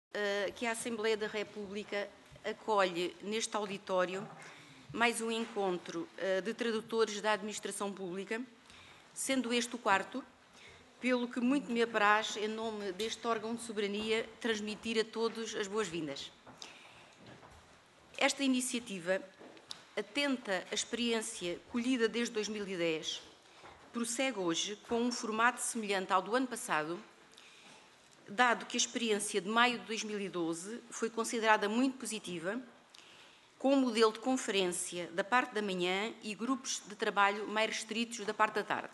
que a Assembleia da República acolhe neste auditório mais um encontro de tradutores da administração pública, sendo este o quarto, pelo que muito me apraz, em nome deste órgão de soberania, transmitir a todos as boas-vindas. Esta iniciativa, atenta à experiência colhida desde 2010, prossegue hoje com um formato semelhante ao do ano passado, dado que a experiência de maio de 2012 foi considerada muito positiva, com um modelo de conferência da parte da manhã e grupos de trabalho mais restritos da parte da tarde.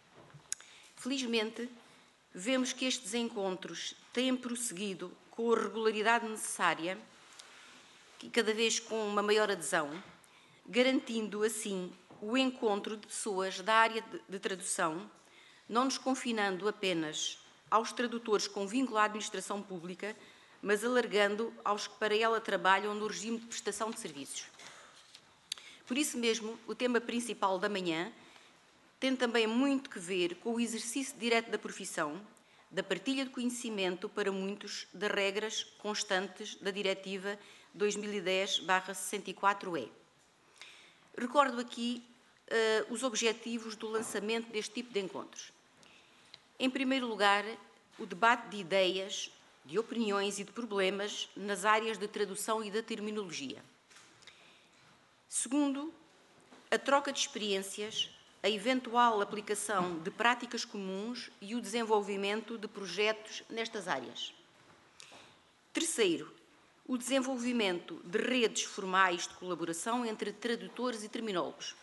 Felizmente, vemos que estes encontros têm prosseguido com a regularidade necessária e cada vez com uma maior adesão, garantindo assim o encontro de pessoas da área de tradução, não nos confinando apenas aos tradutores com vínculo à administração pública, mas alargando aos que para ela trabalham no regime de prestação de serviços. Por isso mesmo, o tema principal da manhã tem também muito que ver com o exercício direto da profissão, da partilha de conhecimento para muitos das regras constantes da Diretiva 2010/64/E. Recordo aqui os objetivos do lançamento deste tipo de encontros. Em primeiro lugar, o debate de ideias, de opiniões e de problemas nas áreas de tradução e da terminologia. Segundo, a troca de experiências, a eventual aplicação de práticas comuns e o desenvolvimento de projetos nestas áreas. Terceiro, o desenvolvimento de redes formais de colaboração entre tradutores e terminólogos.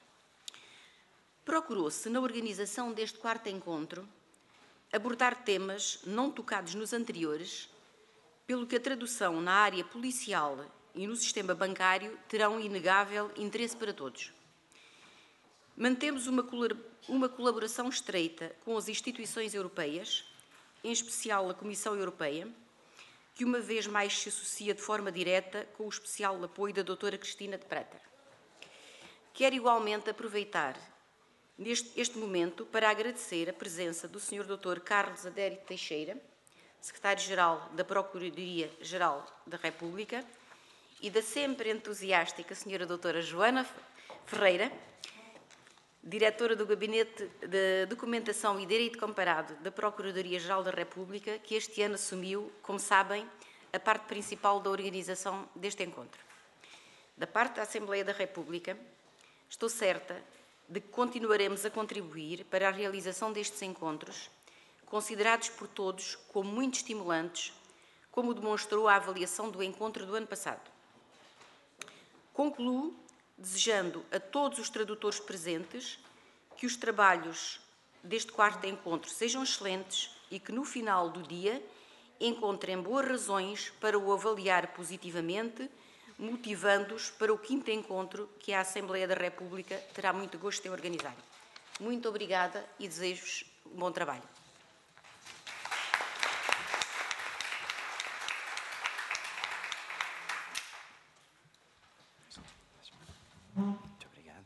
Procurou-se, na organização deste quarto encontro, abordar temas não tocados nos anteriores, pelo que a tradução na área policial e no sistema bancário terão inegável interesse para todos. Mantemos uma colaboração estreita com as instituições europeias, em especial a Comissão Europeia, que uma vez mais se associa de forma direta com o especial apoio da doutora Cristina de Prata. Quero igualmente aproveitar este momento para agradecer a presença do Sr. Dr. Carlos Adério Teixeira, Secretário-Geral da Procuradoria-Geral da República, e da sempre entusiástica Sra. Doutora Joana Ferreira, Diretora do Gabinete de Documentação e Direito Comparado da Procuradoria-Geral da República, que este ano assumiu, como sabem, a parte principal da organização deste encontro. Da parte da Assembleia da República, estou certa de que continuaremos a contribuir para a realização destes encontros, considerados por todos como muito estimulantes, como demonstrou a avaliação do encontro do ano passado. Concluo desejando a todos os tradutores presentes que os trabalhos deste quarto encontro sejam excelentes e que no final do dia encontrem boas razões para o avaliar positivamente, motivando-os para o quinto encontro que a Assembleia da República terá muito gosto em organizar. Muito obrigada e desejo-vos um bom trabalho. Muito obrigado.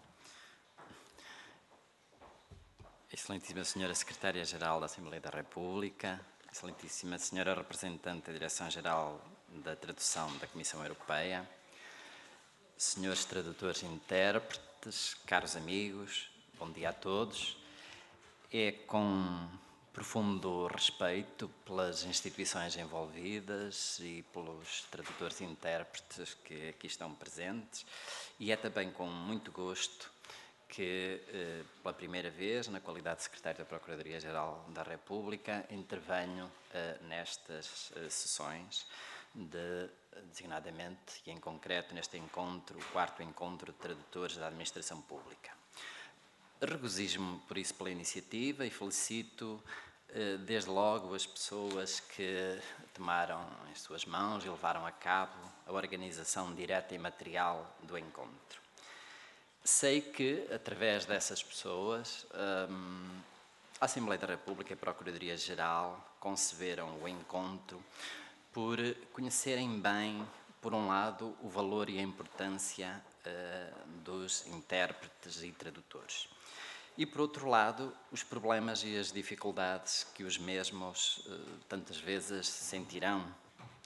Excelentíssima Senhora Secretária-Geral da Assembleia da República, Excelentíssima Senhora Representante da Direção-Geral da Tradução da Comissão Europeia, Senhores Tradutores e Intérpretes, caros amigos, bom dia a todos. É com profundo respeito pelas instituições envolvidas e pelos tradutores e intérpretes que aqui estão presentes, e é também com muito gosto que, pela primeira vez, na qualidade de Secretário da Procuradoria-Geral da República, intervenho nestas sessões, designadamente e em concreto neste encontro, o quarto encontro de tradutores da Administração Pública. Regozijo-me por isso pela iniciativa e felicito desde logo as pessoas que tomaram em suas mãos e levaram a cabo a organização direta e material do encontro. Sei que, através dessas pessoas, a Assembleia da República e a Procuradoria-Geral conceberam o encontro por conhecerem bem, por um lado, o valor e a importância dos intérpretes e tradutores. E, por outro lado, os problemas e as dificuldades que os mesmos tantas vezes sentirão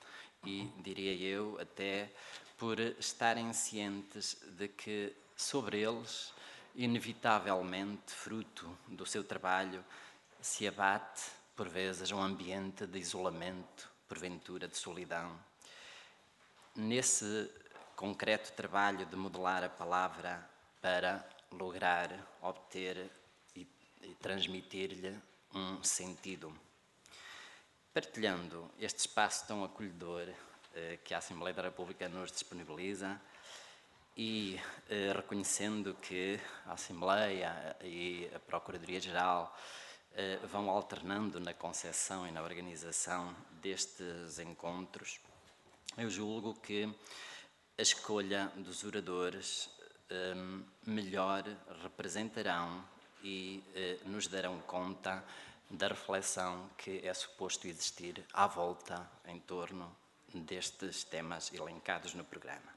e, diria eu, até por estarem cientes de que sobre eles, inevitavelmente, fruto do seu trabalho, se abate, por vezes, um ambiente de isolamento, porventura de solidão. Nesse concreto trabalho de modelar a palavra para lograr obter e transmitir-lhe um sentido. Partilhando este espaço tão acolhedor que a Assembleia da República nos disponibiliza e reconhecendo que a Assembleia e a Procuradoria-Geral vão alternando na concepção e na organização destes encontros, eu julgo que a escolha dos oradores melhor representarão e nos darão conta da reflexão que é suposto existir à volta, em torno destes temas elencados no programa.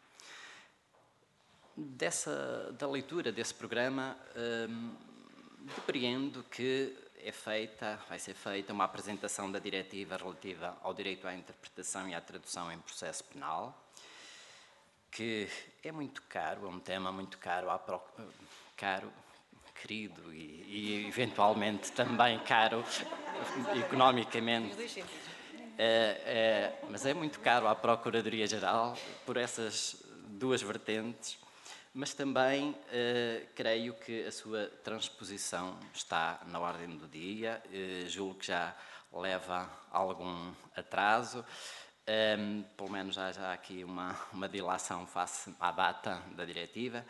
Da leitura desse programa, depreendo que vai ser feita uma apresentação da diretiva relativa ao direito à interpretação e à tradução em processo penal, que é muito caro, é um tema muito caro, querido e eventualmente também caro economicamente. Mas é muito caro à Procuradoria-Geral por essas duas vertentes, mas também creio que a sua transposição está na ordem do dia, julgo que já leva algum atraso, pelo menos há já aqui uma dilação face à data da diretiva,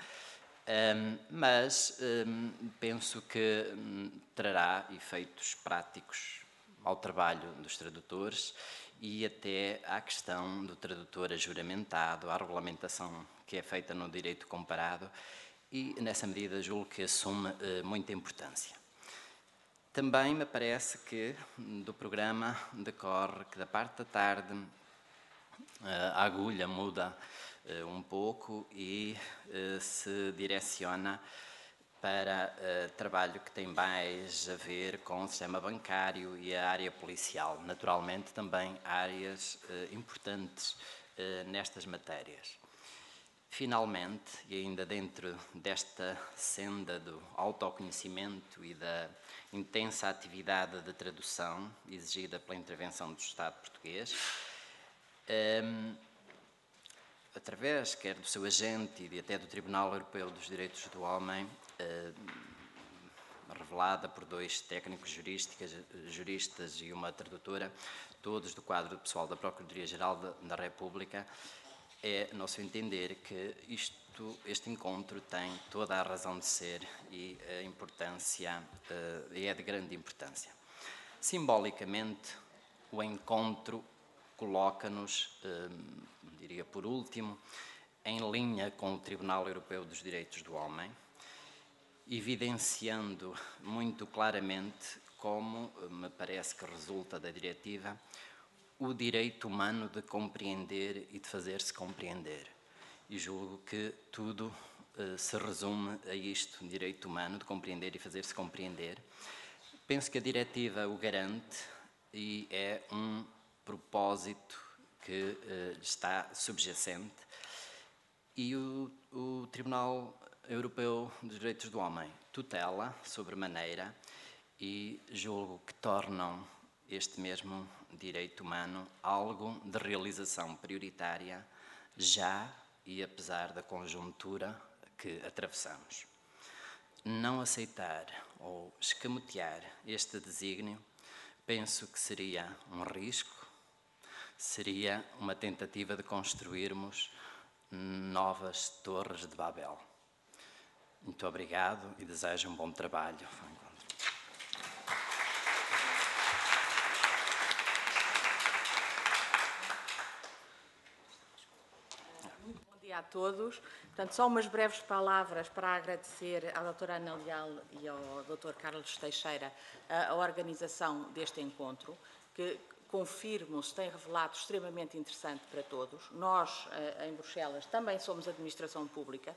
mas penso que trará efeitos práticos ao trabalho dos tradutores e até à questão do tradutor ajuramentado, à regulamentação que é feita no direito comparado e, nessa medida, julgo que assume muita importância. Também me parece que do programa decorre que da parte da tarde a agulha muda um pouco e se direciona para trabalho que tem mais a ver com o sistema bancário e a área policial. Naturalmente, também áreas importantes nestas matérias. Finalmente, e ainda dentro desta senda do autoconhecimento e da intensa atividade de tradução exigida pela intervenção do Estado português, através quer do seu agente e até do Tribunal Europeu dos Direitos do Homem, revelada por dois técnicos juristas e uma tradutora, todos do quadro do pessoal da Procuradoria-Geral da República, é nosso entender que este encontro tem toda a razão de ser e a importância é de grande importância. Simbolicamente, o encontro coloca-nos, diria por último, em linha com o Tribunal Europeu dos Direitos do Homem, evidenciando muito claramente como, me parece que resulta da diretiva, o direito humano de compreender e de fazer-se compreender. E julgo que tudo se resume a isto, direito humano de compreender e fazer-se compreender. Penso que a diretiva o garante e é um propósito que está subjacente e o Tribunal Europeu dos Direitos do Homem tutela sobremaneira e julgo que tornam este mesmo direito humano algo de realização prioritária já e apesar da conjuntura que atravessamos. Não aceitar ou escamotear este desígnio penso que seria um risco, seria uma tentativa de construirmos novas torres de Babel. Muito obrigado e desejo um bom trabalho. Bom dia a todos. Portanto, só umas breves palavras para agradecer à doutora Ana Leal e ao doutor Carlos Teixeira a organização deste encontro, que confirmo, se tem revelado extremamente interessante para todos. Nós, em Bruxelas, também somos administração pública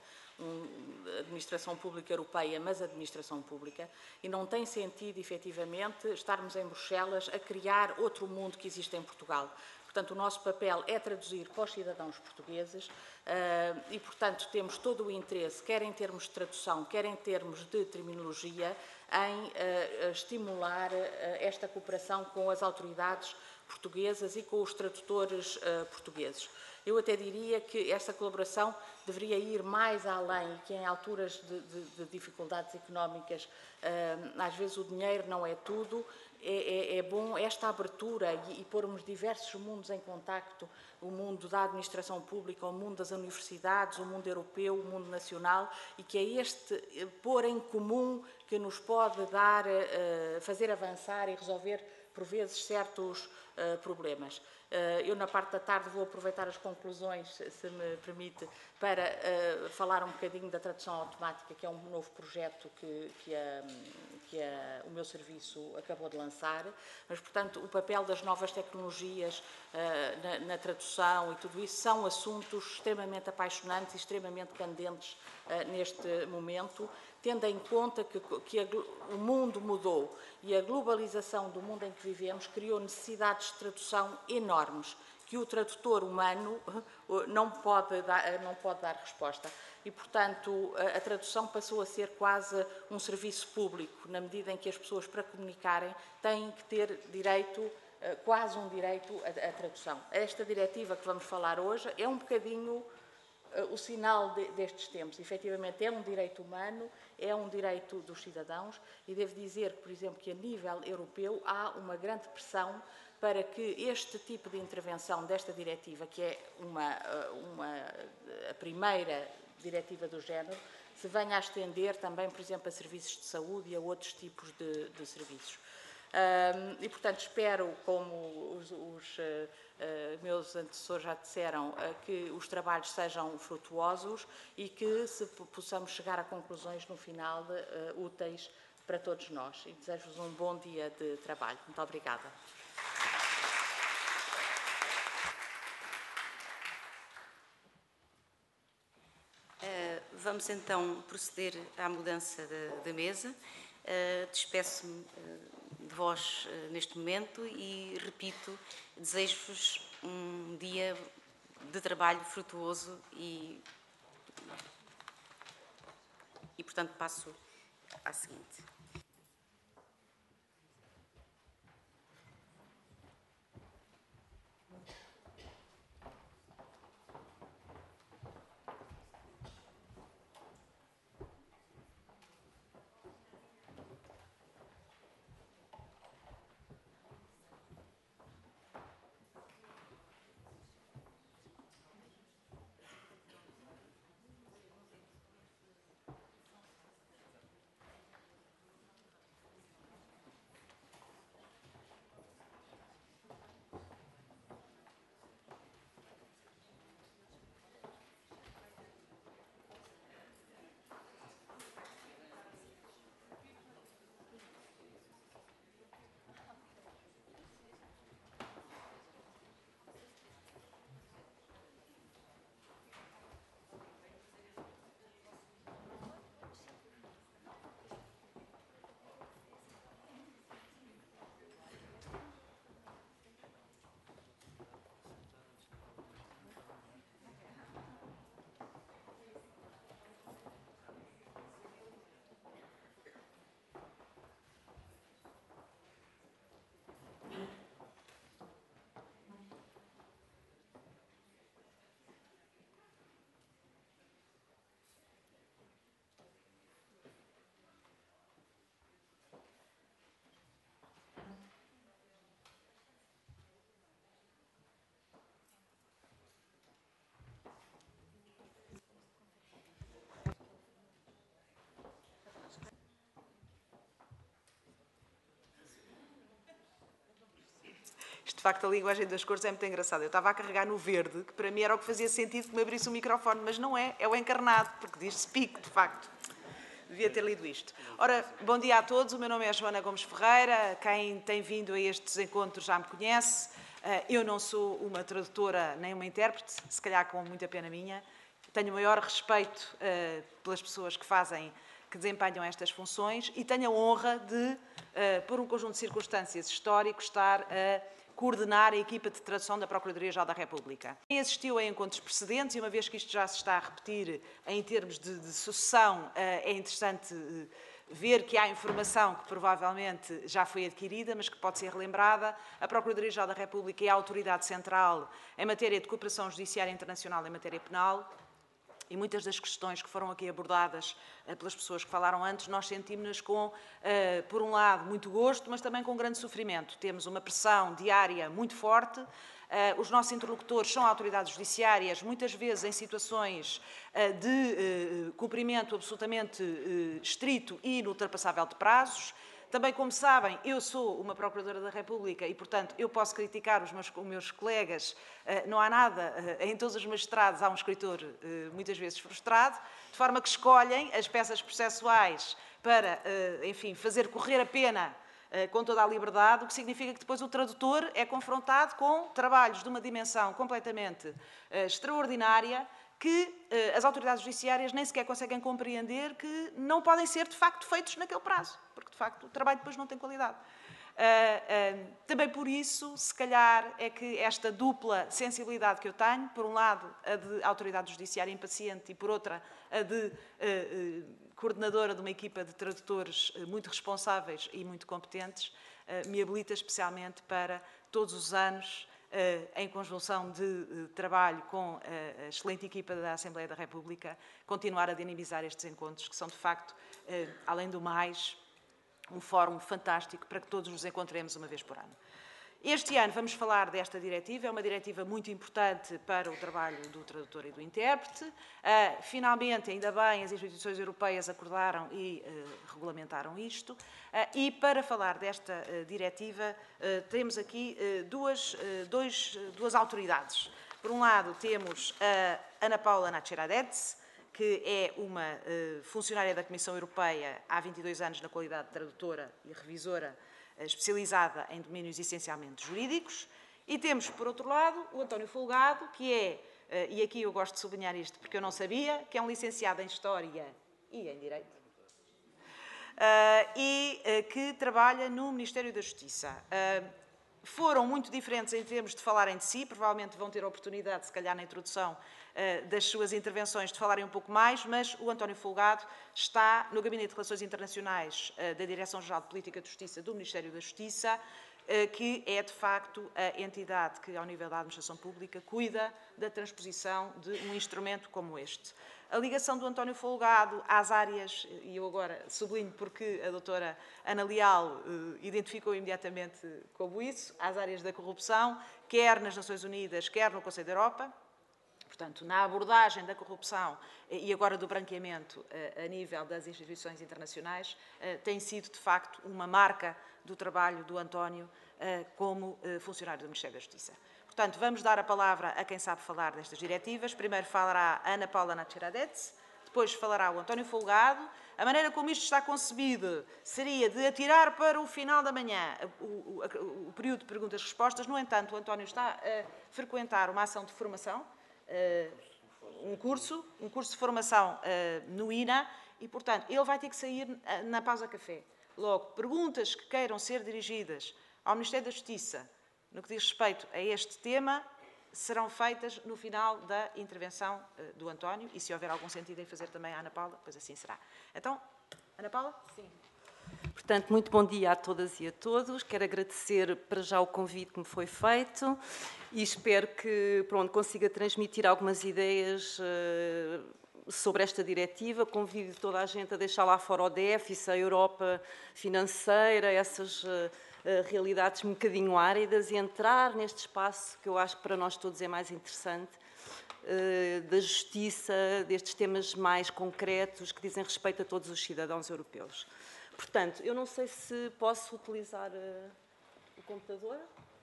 europeia, mas administração pública, e não tem sentido, efetivamente, estarmos em Bruxelas a criar outro mundo que existe em Portugal. Portanto, o nosso papel é traduzir para os cidadãos portugueses e, portanto, temos todo o interesse, quer em termos de tradução, quer em termos de terminologia, em estimular esta cooperação com as autoridades portuguesas e com os tradutores portugueses. Eu até diria que esta colaboração deveria ir mais além, que em alturas de dificuldades económicas, às vezes o dinheiro não é tudo. É bom esta abertura e pormos diversos mundos em contacto, o mundo da administração pública, o mundo das universidades, o mundo europeu, o mundo nacional, e que é este pôr em comum que nos pode dar, fazer avançar e resolver, por vezes, certos problemas. Eu, na parte da tarde, vou aproveitar as conclusões, se me permite, para falar um bocadinho da tradução automática, que é um novo projeto que o meu serviço acabou de lançar. Mas, portanto, o papel das novas tecnologias na tradução e tudo isso são assuntos extremamente apaixonantes e extremamente candentes neste momento, tendo em conta que o mundo mudou e a globalização do mundo em que vivemos criou necessidades de tradução enormes, que o tradutor humano não pode dar resposta. E, portanto, a tradução passou a ser quase um serviço público, na medida em que as pessoas, para comunicarem, têm que ter direito, quase um direito à tradução. Esta diretiva que vamos falar hoje é um bocadinho o sinal destes tempos. Efetivamente, é um direito humano, é um direito dos cidadãos, e devo dizer que, por exemplo, que a nível europeu há uma grande pressão para que este tipo de intervenção desta diretiva, que é a primeira diretiva do género, se venha a estender também, por exemplo, a serviços de saúde e a outros tipos de serviços. E, portanto, espero, como os meus antecessores já disseram, que os trabalhos sejam frutuosos e que possamos chegar a conclusões no final úteis para todos nós. E desejo-vos um bom dia de trabalho. Muito obrigada. Vamos então proceder à mudança da mesa. Despeço-me de vós neste momento e, repito, desejo-vos um dia de trabalho frutuoso e, portanto, passo à seguinte. De facto, a linguagem das cores é muito engraçada. Eu estava a carregar no verde, que para mim era o que fazia sentido que me abrisse o microfone, mas não é, é o encarnado, porque diz speak, de facto. Devia ter lido isto. Ora, bom dia a todos, o meu nome é Joana Gomes Ferreira, quem tem vindo a estes encontros já me conhece. Eu não sou uma tradutora nem uma intérprete, se calhar com muita pena minha. Tenho o maior respeito pelas pessoas que desempenham estas funções e tenho a honra de, por um conjunto de circunstâncias históricos, estar a coordenar a equipa de tradução da Procuradoria-Geral da República. Quem assistiu a encontros precedentes, e uma vez que isto já se está a repetir em termos de sucessão, é interessante ver que há informação que provavelmente já foi adquirida, mas que pode ser relembrada. A Procuradoria-Geral da República é a autoridade central em matéria de cooperação judiciária internacional em matéria penal, e muitas das questões que foram aqui abordadas pelas pessoas que falaram antes, nós sentimos-nas com, por um lado, muito gosto, mas também com grande sofrimento. Temos uma pressão diária muito forte. Os nossos interlocutores são autoridades judiciárias, muitas vezes em situações de cumprimento absolutamente estrito e inultrapassável de prazos. Também, como sabem, eu sou uma Procuradora da República e, portanto, eu posso criticar os meus colegas. Não há nada, em todos os magistrados há um escritor muitas vezes frustrado, de forma que escolhem as peças processuais para, enfim, fazer correr a pena com toda a liberdade, o que significa que depois o tradutor é confrontado com trabalhos de uma dimensão completamente extraordinária, que as autoridades judiciárias nem sequer conseguem compreender que não podem ser, de facto, feitos naquele prazo, porque, de facto, o trabalho depois não tem qualidade. Também por isso, se calhar, é que esta dupla sensibilidade que eu tenho, por um lado, a de autoridade judiciária impaciente e, por outra, a de coordenadora de uma equipa de tradutores muito responsáveis e muito competentes, me habilita especialmente para, todos os anos, em conjunção de trabalho com a excelente equipa da Assembleia da República, continuar a dinamizar estes encontros, que são, de facto, além do mais, um fórum fantástico para que todos nos encontremos uma vez por ano. Este ano vamos falar desta diretiva, é uma diretiva muito importante para o trabalho do tradutor e do intérprete. Finalmente, ainda bem, as instituições europeias acordaram e regulamentaram isto. E para falar desta diretiva, temos aqui duas autoridades. Por um lado, temos a Ana Paula Nacheradets, que é uma funcionária da Comissão Europeia há 22 anos na qualidade de tradutora e revisora especializada em domínios essencialmente jurídicos. E temos, por outro lado, o António Folgado, que é, e aqui eu gosto de sublinhar isto porque eu não sabia, que é um licenciado em História e em Direito, que trabalha no Ministério da Justiça. Foram muito diferentes em termos de falarem de si, provavelmente vão ter a oportunidade, se calhar na introdução das suas intervenções, de falarem um pouco mais, mas o António Folgado está no Gabinete de Relações Internacionais da Direção-Geral de Política de Justiça do Ministério da Justiça, que é, de facto, a entidade que, ao nível da administração pública, cuida da transposição de um instrumento como este. A ligação do António Folgado às áreas, e eu agora sublinho porque a doutora Ana Leal identificou imediatamente como isso, às áreas da corrupção, quer nas Nações Unidas, quer no Conselho da Europa. Portanto, na abordagem da corrupção e agora do branqueamento a nível das instituições internacionais, tem sido, de facto, uma marca do trabalho do António como funcionário do Ministério da Justiça. Portanto, vamos dar a palavra a quem sabe falar destas diretivas. Primeiro falará a Ana Paula Nacheradets, depois falará o António Folgado. A maneira como isto está concebido seria de atirar para o final da manhã o período de perguntas-respostas. No entanto, o António está a frequentar uma ação de formação, um curso de formação no INA e, portanto, ele vai ter que sair na pausa café. Logo, perguntas que queiram ser dirigidas ao Ministério da Justiça no que diz respeito a este tema serão feitas no final da intervenção do António e, se houver algum sentido em fazer também a Ana Paula, pois assim será. Então, Ana Paula? Sim. Portanto, muito bom dia a todas e a todos. Quero agradecer para já o convite que me foi feito e espero que consiga transmitir algumas ideias sobre esta diretiva. Convido toda a gente a deixar lá fora o déficit, a Europa financeira, essas realidades um bocadinho áridas e entrar neste espaço que eu acho que para nós todos é mais interessante, da justiça, destes temas mais concretos que dizem respeito a todos os cidadãos europeus. Portanto, eu não sei se posso utilizar o computador.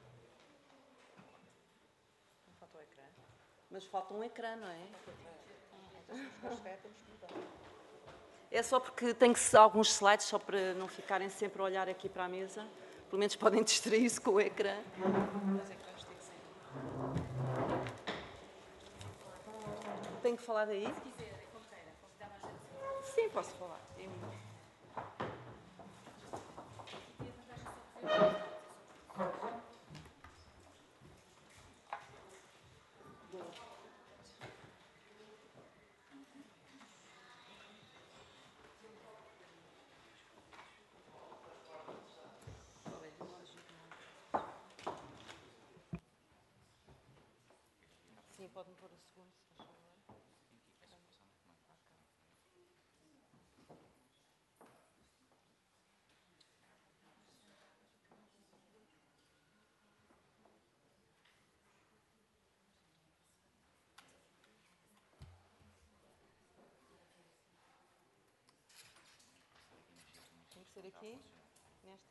Falta o ecrã. Mas falta um ecrã, não é? É só porque tenho alguns slides, só para não ficarem sempre a olhar aqui para a mesa. Pelo menos podem distrair-se com o ecrã. Tenho que falar daí? Se quiser, é como queira. Sim, posso falar. Sim, pode-me pôr o segundo, se faz favor. Tem que ser aqui, nesta?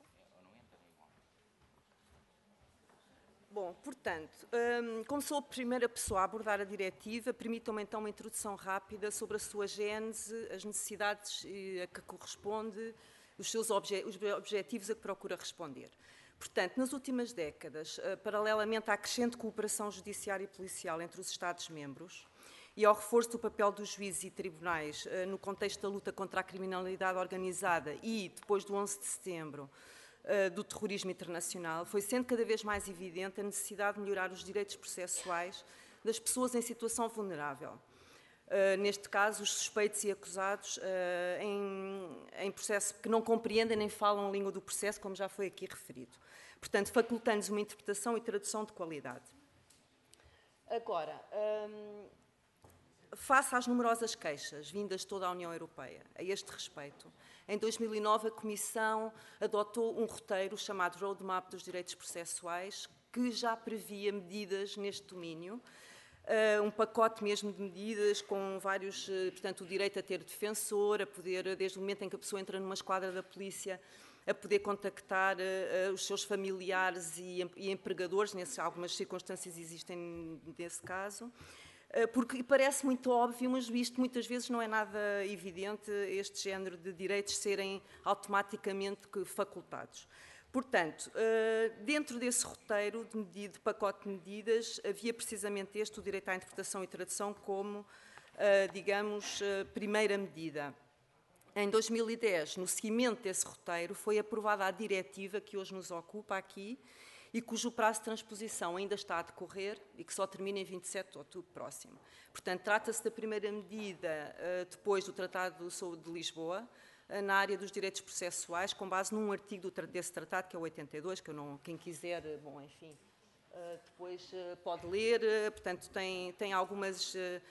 Bom, portanto, como sou a primeira pessoa a abordar a diretiva, permitam-me então uma introdução rápida sobre a sua gênese, as necessidades a que corresponde, os seus objetivos a que procura responder. Portanto, nas últimas décadas, paralelamente à crescente cooperação judiciária e policial entre os Estados-membros e ao reforço do papel dos juízes e tribunais no contexto da luta contra a criminalidade organizada e, depois do 11 de setembro, do terrorismo internacional, foi sendo cada vez mais evidente a necessidade de melhorar os direitos processuais das pessoas em situação vulnerável. Neste caso, os suspeitos e acusados em processo que não compreendem nem falam a língua do processo, como já foi aqui referido. Portanto, facultando-nos uma interpretação e tradução de qualidade. Agora, face às numerosas queixas vindas de toda a União Europeia a este respeito, em 2009 a Comissão adotou um roteiro chamado Roadmap dos Direitos Processuais, que já previa medidas neste domínio, um pacote mesmo de medidas com vários, portanto, o direito a ter defensor, a poder, desde o momento em que a pessoa entra numa esquadra da polícia, a poder contactar os seus familiares e empregadores, algumas circunstâncias existem nesse caso. Porque parece muito óbvio, mas isto muitas vezes não é nada evidente, este género de direitos serem automaticamente facultados. Portanto, dentro desse roteiro de pacote de medidas, havia precisamente o direito à interpretação e tradução como, digamos, primeira medida. Em 2010, no seguimento desse roteiro, foi aprovada a diretiva que hoje nos ocupa aqui, e cujo prazo de transposição ainda está a decorrer e que só termina em 27 de outubro próximo. Portanto, trata-se da primeira medida depois do Tratado de Lisboa, na área dos direitos processuais, com base num artigo desse tratado, que é o 82, que eu não, quem quiser, bom, enfim, depois pode ler, portanto, tem algumas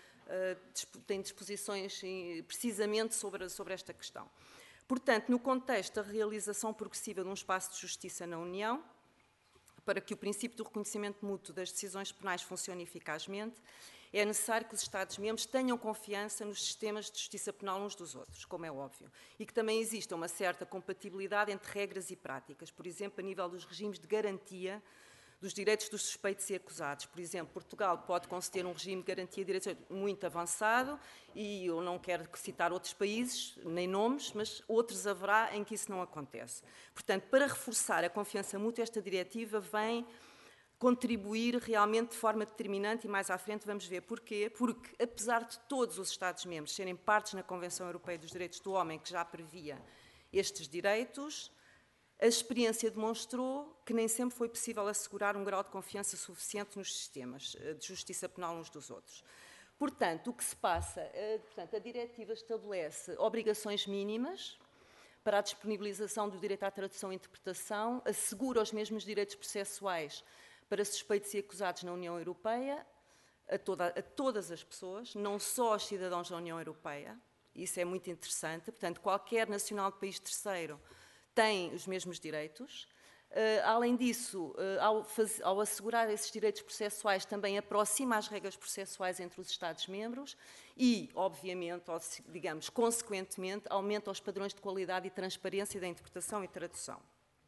tem disposições precisamente sobre esta questão. Portanto, no contexto da realização progressiva de um espaço de justiça na União, para que o princípio do reconhecimento mútuo das decisões penais funcione eficazmente, é necessário que os Estados-membros tenham confiança nos sistemas de justiça penal uns dos outros, como é óbvio, e que também exista uma certa compatibilidade entre regras e práticas, por exemplo, a nível dos regimes de garantia dos direitos dos suspeitos e acusados. Por exemplo, Portugal pode conceder um regime de garantia de direitos muito avançado e eu não quero citar outros países, nem nomes, mas outros haverá em que isso não acontece. Portanto, para reforçar a confiança mútua, esta diretiva vem contribuir realmente de forma determinante e mais à frente vamos ver porquê. Porque, apesar de todos os Estados-membros serem partes na Convenção Europeia dos Direitos do Homem, que já previa estes direitos, a experiência demonstrou que nem sempre foi possível assegurar um grau de confiança suficiente nos sistemas de justiça penal uns dos outros. Portanto, o que se passa, a diretiva estabelece obrigações mínimas para a disponibilização do direito à tradução e interpretação, assegura os mesmos direitos processuais para suspeitos e acusados na União Europeia, a todas as pessoas, não só aos cidadãos da União Europeia, isso é muito interessante, portanto, qualquer nacional de país terceiro tem os mesmos direitos. Além disso, ao assegurar esses direitos processuais, também aproxima as regras processuais entre os Estados-membros e, obviamente, digamos, consequentemente, aumenta os padrões de qualidade e transparência da interpretação e tradução.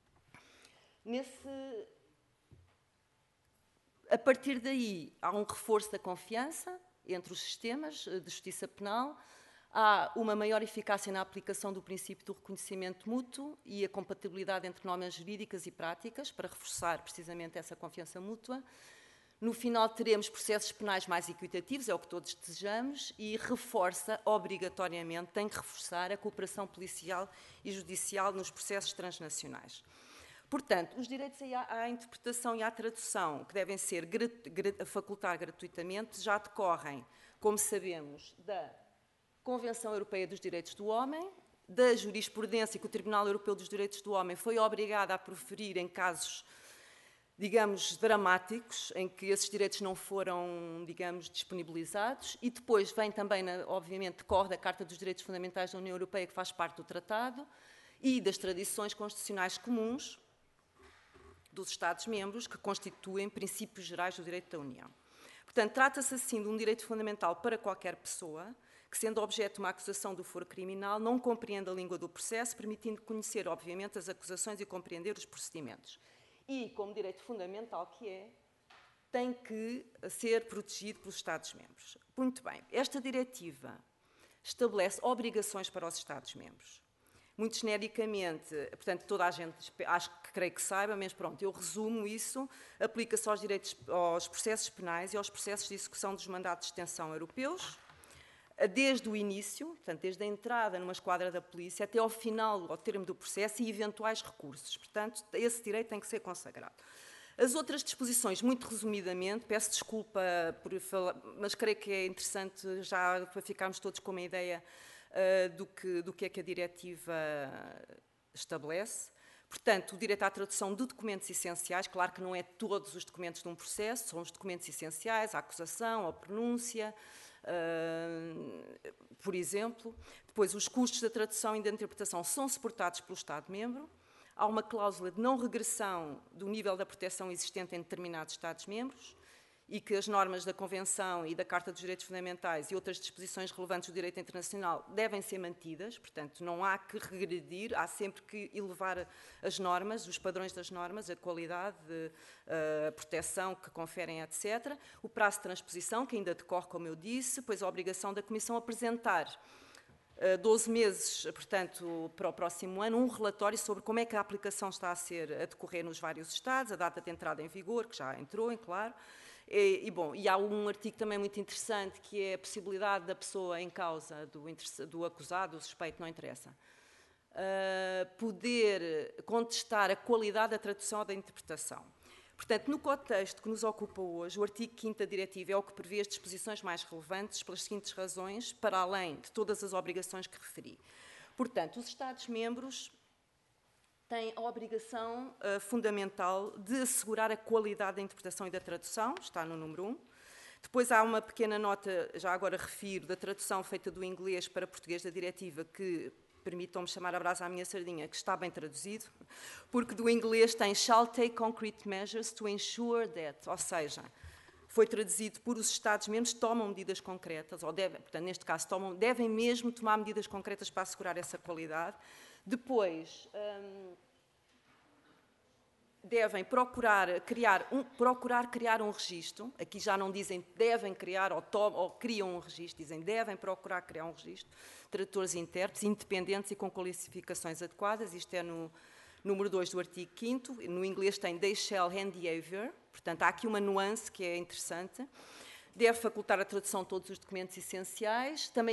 A partir daí, há um reforço da confiança entre os sistemas de justiça penal, há uma maior eficácia na aplicação do princípio do reconhecimento mútuo e a compatibilidade entre normas jurídicas e práticas para reforçar precisamente essa confiança mútua. No final teremos processos penais mais equitativos, é o que todos desejamos, e reforça obrigatoriamente, tem que reforçar a cooperação policial e judicial nos processos transnacionais. Portanto, os direitos à interpretação e à tradução, que devem ser facultar gratuitamente, já decorrem, como sabemos, da Convenção Europeia dos Direitos do Homem, da jurisprudência que o Tribunal Europeu dos Direitos do Homem foi obrigado a proferir em casos digamos, dramáticos, em que esses direitos não foram, digamos, disponibilizados, e depois vem também, obviamente, decorre da Carta dos Direitos Fundamentais da União Europeia, que faz parte do tratado, e das tradições constitucionais comuns dos Estados-membros, que constituem princípios gerais do direito da União. Portanto, trata-se assim de um direito fundamental para qualquer pessoa, que, sendo objeto de uma acusação do foro criminal, não compreende a língua do processo, permitindo conhecer, obviamente, as acusações e compreender os procedimentos. E, como direito fundamental que é, tem que ser protegido pelos Estados-membros. Muito bem, esta diretiva estabelece obrigações para os Estados-membros. Muito genericamente, portanto, toda a gente, acho que creio que saiba, mas pronto, eu resumo isso, aplica-se aos processos penais e aos processos de execução dos mandatos de detenção europeus, desde o início, portanto, desde a entrada numa esquadra da polícia até ao final, ao termo do processo e eventuais recursos. Portanto, esse direito tem que ser consagrado. As outras disposições, muito resumidamente, peço desculpa por falar, mas creio que é interessante já para ficarmos todos com uma ideia do que é que a diretiva estabelece. Portanto, o direito à tradução de documentos essenciais, claro que não é todos os documentos de um processo, são os documentos essenciais, a acusação, a pronúncia, por exemplo. Depois, os custos da tradução e da interpretação são suportados pelo Estado-membro. Há uma cláusula de não regressão do nível da proteção existente em determinados Estados-membros e que as normas da Convenção e da Carta dos Direitos Fundamentais e outras disposições relevantes do direito internacional devem ser mantidas, portanto, não há que regredir, há sempre que elevar as normas, os padrões das normas, a qualidade, a proteção que conferem, etc. O prazo de transposição, que ainda decorre, como eu disse, pois a obrigação da Comissão apresentar 12 meses, portanto, para o próximo ano, um relatório sobre como é que a aplicação está a decorrer nos vários Estados, a data de entrada em vigor, que já entrou, claro. Bom, e há um artigo também muito interessante, que é a possibilidade da pessoa em causa, do acusado, do suspeito, não interessa, poder contestar a qualidade da tradução ou da interpretação. Portanto, no contexto que nos ocupa hoje, o artigo 5º da diretiva é o que prevê as disposições mais relevantes pelas seguintes razões, para além de todas as obrigações que referi. Portanto, os Estados-membros têm a obrigação fundamental de assegurar a qualidade da interpretação e da tradução, está no número 1. Depois há uma pequena nota, já agora refiro, da tradução feita do inglês para português da diretiva, que permitam-me chamar a brasa à minha sardinha, que está bem traduzido, porque do inglês tem shall take concrete measures to ensure that, ou seja, foi traduzido por os Estados-membros, tomam medidas concretas, ou devem, portanto, neste caso, devem mesmo tomar medidas concretas para assegurar essa qualidade. Depois, devem procurar criar um registro, aqui já não dizem devem criar ou criam um registro, dizem devem procurar criar um registro, tradutores e intérpretes independentes e com qualificações adequadas, isto é no número 2 do artigo 5º, no inglês tem they shall hand over, portanto há aqui uma nuance que é interessante. Deve facultar a tradução de todos os documentos essenciais, também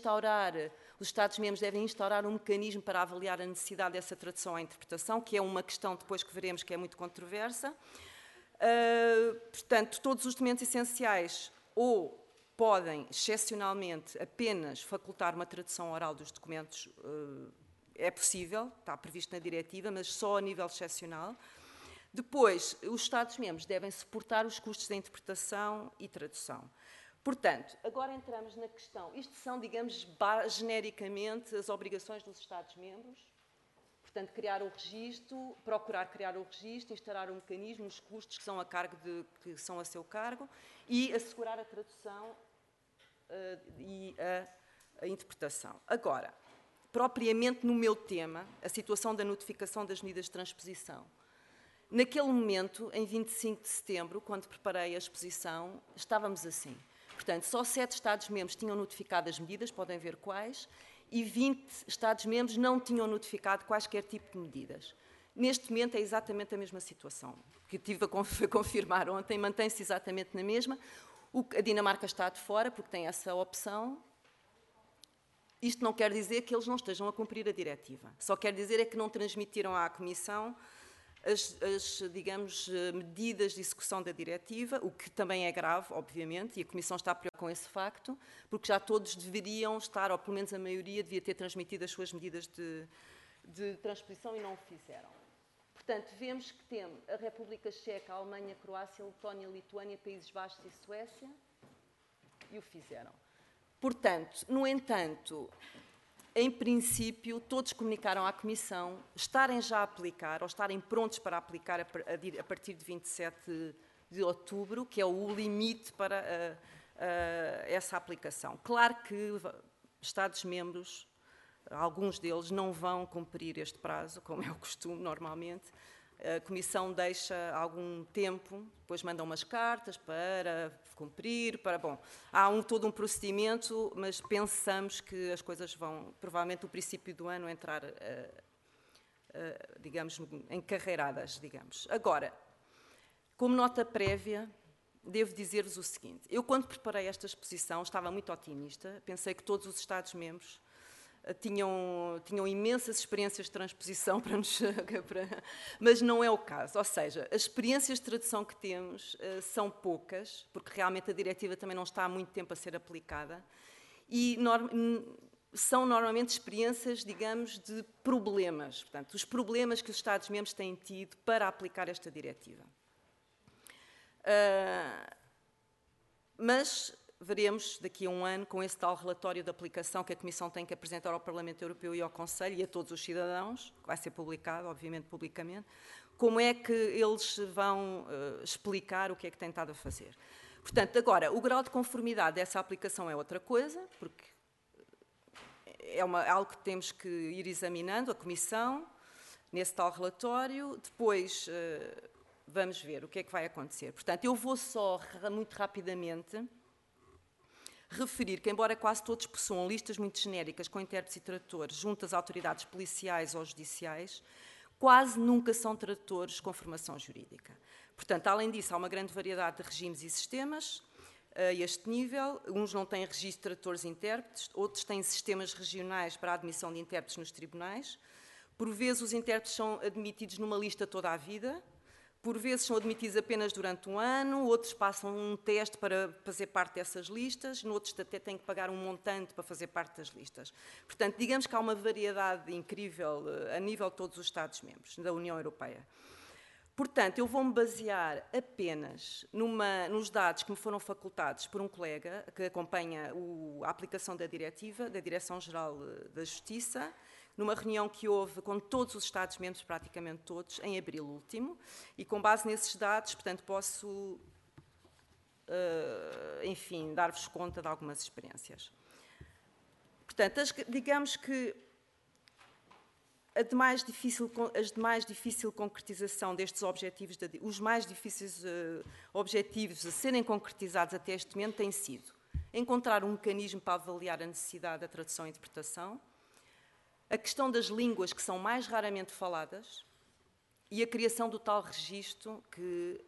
os Estados-membros devem instaurar um mecanismo para avaliar a necessidade dessa tradução à interpretação, que é uma questão depois que veremos que é muito controversa. Portanto, todos os documentos essenciais ou podem, excepcionalmente, apenas facultar uma tradução oral dos documentos, é possível, está previsto na diretiva, mas só a nível excepcional. Depois, os Estados-membros devem suportar os custos da interpretação e tradução. Portanto, agora entramos na questão. Isto são, digamos, genericamente, as obrigações dos Estados-membros. Portanto, criar o registro, procurar criar o registro, instaurar um mecanismo, os custos que são a seu cargo e assegurar a tradução e a interpretação. Agora, propriamente no meu tema, a situação da notificação das medidas de transposição. Naquele momento, em 25 de setembro, quando preparei a exposição, estávamos assim. Portanto, só 7 Estados-membros tinham notificado as medidas, podem ver quais, e 20 Estados-membros não tinham notificado quaisquer tipo de medidas. Neste momento é exatamente a mesma situação, que tive a confirmar ontem, mantém-se exatamente na mesma. A Dinamarca está de fora, porque tem essa opção. Isto não quer dizer que eles não estejam a cumprir a diretiva. Só quer dizer é que não transmitiram à Comissão digamos, medidas de execução da diretiva, o que também é grave, obviamente, e a Comissão está preocupada com esse facto, porque já todos deveriam estar, ou pelo menos a maioria, devia ter transmitido as suas medidas de transposição e não o fizeram. Portanto, vemos que temos a República Checa, a Alemanha, a Croácia, a Letónia, a Lituânia, Países Baixos e Suécia, e o fizeram. Portanto, no entanto, em princípio, todos comunicaram à Comissão estarem já a aplicar, ou estarem prontos para aplicar a partir de 27 de outubro, que é o limite para essa aplicação. Claro que Estados-membros, alguns deles, não vão cumprir este prazo, como é o costume normalmente. A Comissão deixa algum tempo, depois manda umas cartas para cumprir, há todo um procedimento, mas pensamos que as coisas vão, provavelmente, no princípio do ano, entrar, digamos, encarreiradas, digamos. Agora, como nota prévia, devo dizer-vos o seguinte. Eu, quando preparei esta exposição, estava muito otimista. Pensei que todos os Estados-membros tinham imensas experiências de transposição mas não é o caso. Ou seja, as experiências de tradução que temos são poucas, porque realmente a diretiva também não está há muito tempo a ser aplicada, e são normalmente experiências, digamos, de problemas. Portanto, os problemas que os Estados-membros têm tido para aplicar esta diretiva. Mas veremos daqui a um ano, com esse tal relatório de aplicação que a Comissão tem que apresentar ao Parlamento Europeu e ao Conselho e a todos os cidadãos, que vai ser publicado, obviamente, publicamente, como é que eles vão explicar o que é que têm estado a fazer. Portanto, agora, o grau de conformidade dessa aplicação é outra coisa, porque é algo que temos que ir examinando, a Comissão, nesse tal relatório. Depois vamos ver o que é que vai acontecer. Portanto, eu vou só, muito rapidamente, referir que, embora quase todos possuam listas muito genéricas com intérpretes e tradutores junto às autoridades policiais ou judiciais, quase nunca são tradutores com formação jurídica. Portanto, além disso, há uma grande variedade de regimes e sistemas a este nível. Uns não têm registro de tradutores e intérpretes, outros têm sistemas regionais para a admissão de intérpretes nos tribunais. Por vezes, os intérpretes são admitidos numa lista toda a vida. Por vezes são admitidos apenas durante um ano, outros passam um teste para fazer parte dessas listas, noutros até têm que pagar um montante para fazer parte das listas. Portanto, digamos que há uma variedade incrível a nível de todos os Estados-membros da União Europeia. Portanto, eu vou-me basear apenas nos dados que me foram facultados por um colega que acompanha a aplicação da diretiva, da Direção-Geral da Justiça, numa reunião que houve com todos os Estados-membros, praticamente todos, em abril último, e com base nesses dados, portanto, posso, enfim, dar-vos conta de algumas experiências. Portanto, digamos que a de mais difícil concretização destes objetivos, os mais difíceis objetivos a serem concretizados até este momento têm sido encontrar um mecanismo para avaliar a necessidade da tradução e interpretação, a questão das línguas que são mais raramente faladas e a criação do tal registro que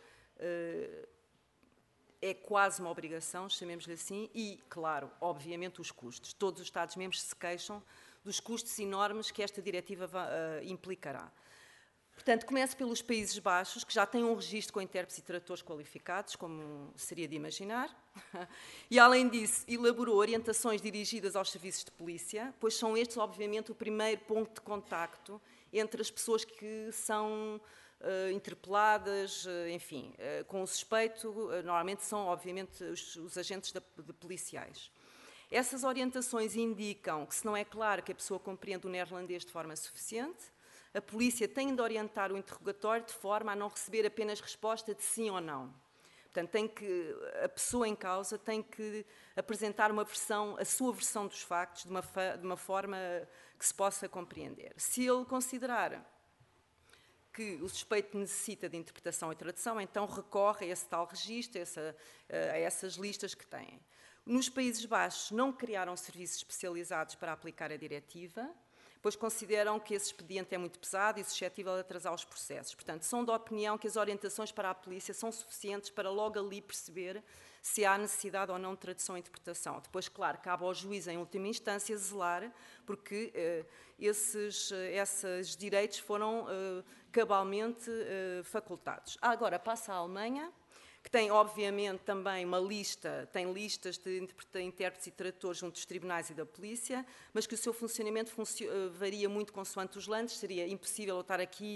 é quase uma obrigação, chamemos-lhe assim, e, claro, obviamente, os custos. Todos os Estados-membros se queixam dos custos enormes que esta diretiva implicará. Portanto, começo pelos Países Baixos, que já têm um registro com intérpretes e tradutores qualificados, como seria de imaginar, e, além disso, elaborou orientações dirigidas aos serviços de polícia, pois são estes, obviamente, o primeiro ponto de contacto entre as pessoas que são interpeladas, enfim, com o suspeito, normalmente são, obviamente, os agentes de policiais. Essas orientações indicam que, se não é claro que a pessoa compreende o neerlandês de forma suficiente, a polícia tem de orientar o interrogatório de forma a não receber apenas resposta de sim ou não. Portanto, a pessoa em causa tem que apresentar a sua versão dos factos de uma forma que se possa compreender. Se ele considerar que o suspeito necessita de interpretação e tradução, então recorre a esse tal registro, a essas listas que têm. Nos Países Baixos não criaram serviços especializados para aplicar a diretiva, pois consideram que esse expediente é muito pesado e suscetível de atrasar os processos. Portanto, são da opinião que as orientações para a polícia são suficientes para logo ali perceber se há necessidade ou não de tradução e interpretação. Depois, claro, cabe ao juiz, em última instância, zelar, porque esses direitos foram cabalmente facultados. Agora, passa à Alemanha, que tem, obviamente, também tem listas de intérpretes e tradutores junto dos tribunais e da polícia, mas que o seu funcionamento varia muito consoante os landes. Seria impossível eu estar aqui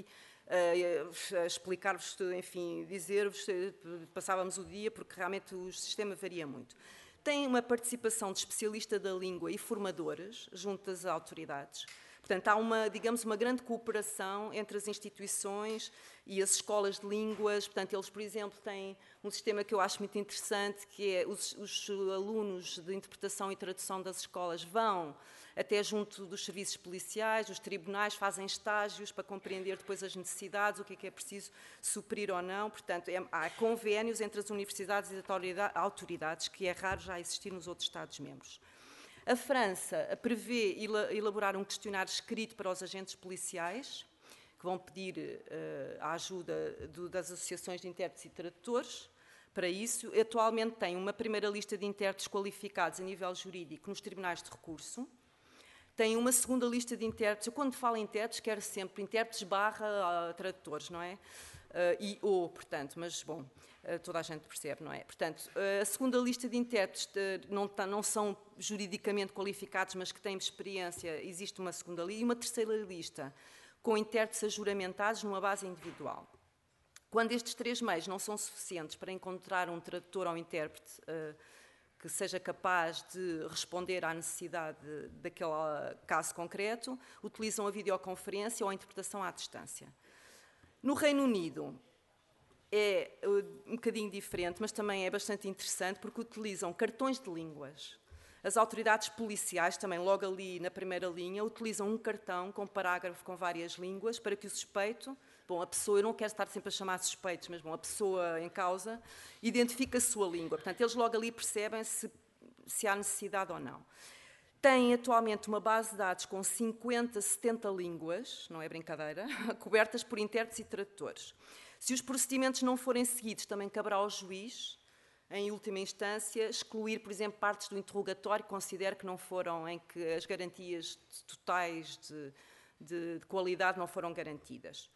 a explicar-vos, enfim, dizer-vos, passávamos o dia, porque realmente o sistema varia muito. Tem uma participação de especialista da língua e formadores junto das autoridades. Portanto, há uma, digamos, uma grande cooperação entre as instituições e as escolas de línguas. Portanto, eles, por exemplo, têm um sistema que eu acho muito interessante, que é os alunos de interpretação e tradução das escolas vão até junto dos serviços policiais, dos tribunais, fazem estágios para compreender depois as necessidades, o que é preciso suprir ou não. Portanto, há convénios entre as universidades e as autoridades, que é raro já existir nos outros Estados-membros. A França prevê elaborar um questionário escrito para os agentes policiais, que vão pedir a ajuda das associações de intérpretes e tradutores. Para isso, atualmente tem uma primeira lista de intérpretes qualificados a nível jurídico nos tribunais de recurso. Tem uma segunda lista de intérpretes. Eu, quando falo em intérpretes, quero sempre intérpretes / tradutores, não é? Portanto, mas, bom, toda a gente percebe, não é? Portanto, a segunda lista de intérpretes não são juridicamente qualificados, mas que têm experiência, existe uma segunda lista, e uma terceira lista, com intérpretes ajuramentados numa base individual. Quando estes 3 meios não são suficientes para encontrar um tradutor ou um intérprete que seja capaz de responder à necessidade daquele caso concreto, utilizam a videoconferência ou a interpretação à distância. No Reino Unido é um bocadinho diferente, mas também é bastante interessante, porque utilizam cartões de línguas. As autoridades policiais, também logo ali na primeira linha, utilizam um cartão com parágrafo com várias línguas para que o suspeito, bom, a pessoa, eu não quero estar sempre a chamar suspeitos, mas bom, a pessoa em causa identifica a sua língua. Portanto, eles logo ali percebem se há necessidade ou não. Tem atualmente uma base de dados com 50, 70 línguas, não é brincadeira, cobertas por intérpretes e tradutores. Se os procedimentos não forem seguidos, também caberá ao juiz, em última instância, excluir, por exemplo, partes do interrogatório que considere que não foram, em que as garantias totais de qualidade não foram garantidas.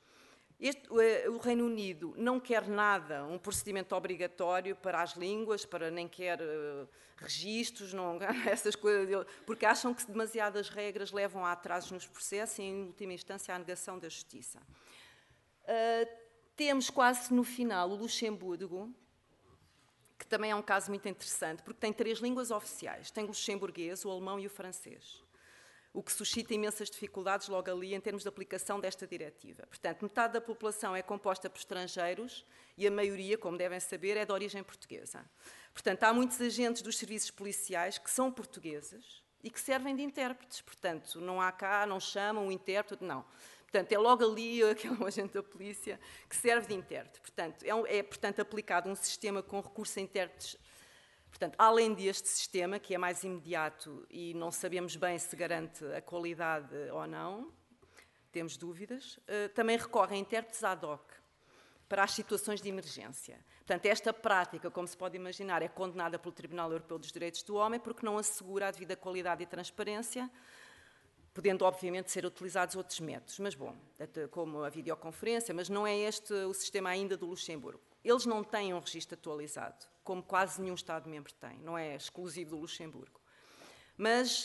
O Reino Unido não quer nada, um procedimento obrigatório para as línguas, nem quer registros, essas coisas, porque acham que demasiadas regras levam a atrasos nos processos e, em última instância, à negação da justiça. Temos quase no final o Luxemburgo, que também é um caso muito interessante, porque tem 3 línguas oficiais. Tem o luxemburguês, o alemão e o francês, o que suscita imensas dificuldades logo ali em termos de aplicação desta diretiva. Portanto, metade da população é composta por estrangeiros e a maioria, como devem saber, é de origem portuguesa. Portanto, há muitos agentes dos serviços policiais que são portugueses e que servem de intérpretes. Portanto, não há cá, não chamam o intérprete, não. Portanto, é logo ali aquele agente da polícia que serve de intérprete. Portanto, portanto, aplicado um sistema com recurso a intérpretes. Portanto, além deste sistema, que é mais imediato e não sabemos bem se garante a qualidade ou não, temos dúvidas, também recorre a intérpretes ad hoc para as situações de emergência. Portanto, esta prática, como se pode imaginar, é condenada pelo Tribunal Europeu dos Direitos do Homem porque não assegura a devida qualidade e transparência, podendo, obviamente, ser utilizados outros métodos, mas, bom, como a videoconferência, mas não é este o sistema ainda do Luxemburgo. Eles não têm um registro atualizado, como quase nenhum Estado-membro tem, não é exclusivo do Luxemburgo. Mas,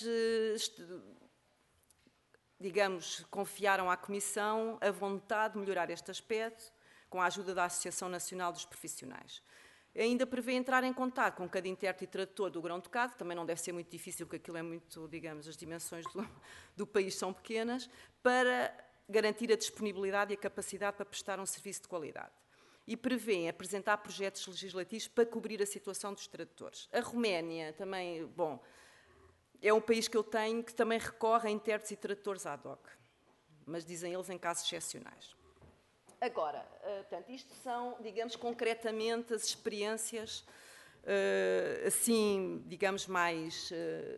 digamos, confiaram à Comissão a vontade de melhorar este aspecto com a ajuda da Associação Nacional dos Profissionais. Ainda prevê entrar em contato com cada intérprete e tradutor do Grão-Ducado, também não deve ser muito difícil, porque aquilo é muito, digamos, as dimensões do país são pequenas, para garantir a disponibilidade e a capacidade para prestar um serviço de qualidade. E prevê apresentar projetos legislativos para cobrir a situação dos tradutores. A Roménia também, bom, é um país que eu tenho que também recorre a intérpretes e tradutores ad hoc, mas dizem eles em casos excepcionais. Agora, portanto, isto são, digamos, concretamente as experiências, assim, digamos, mais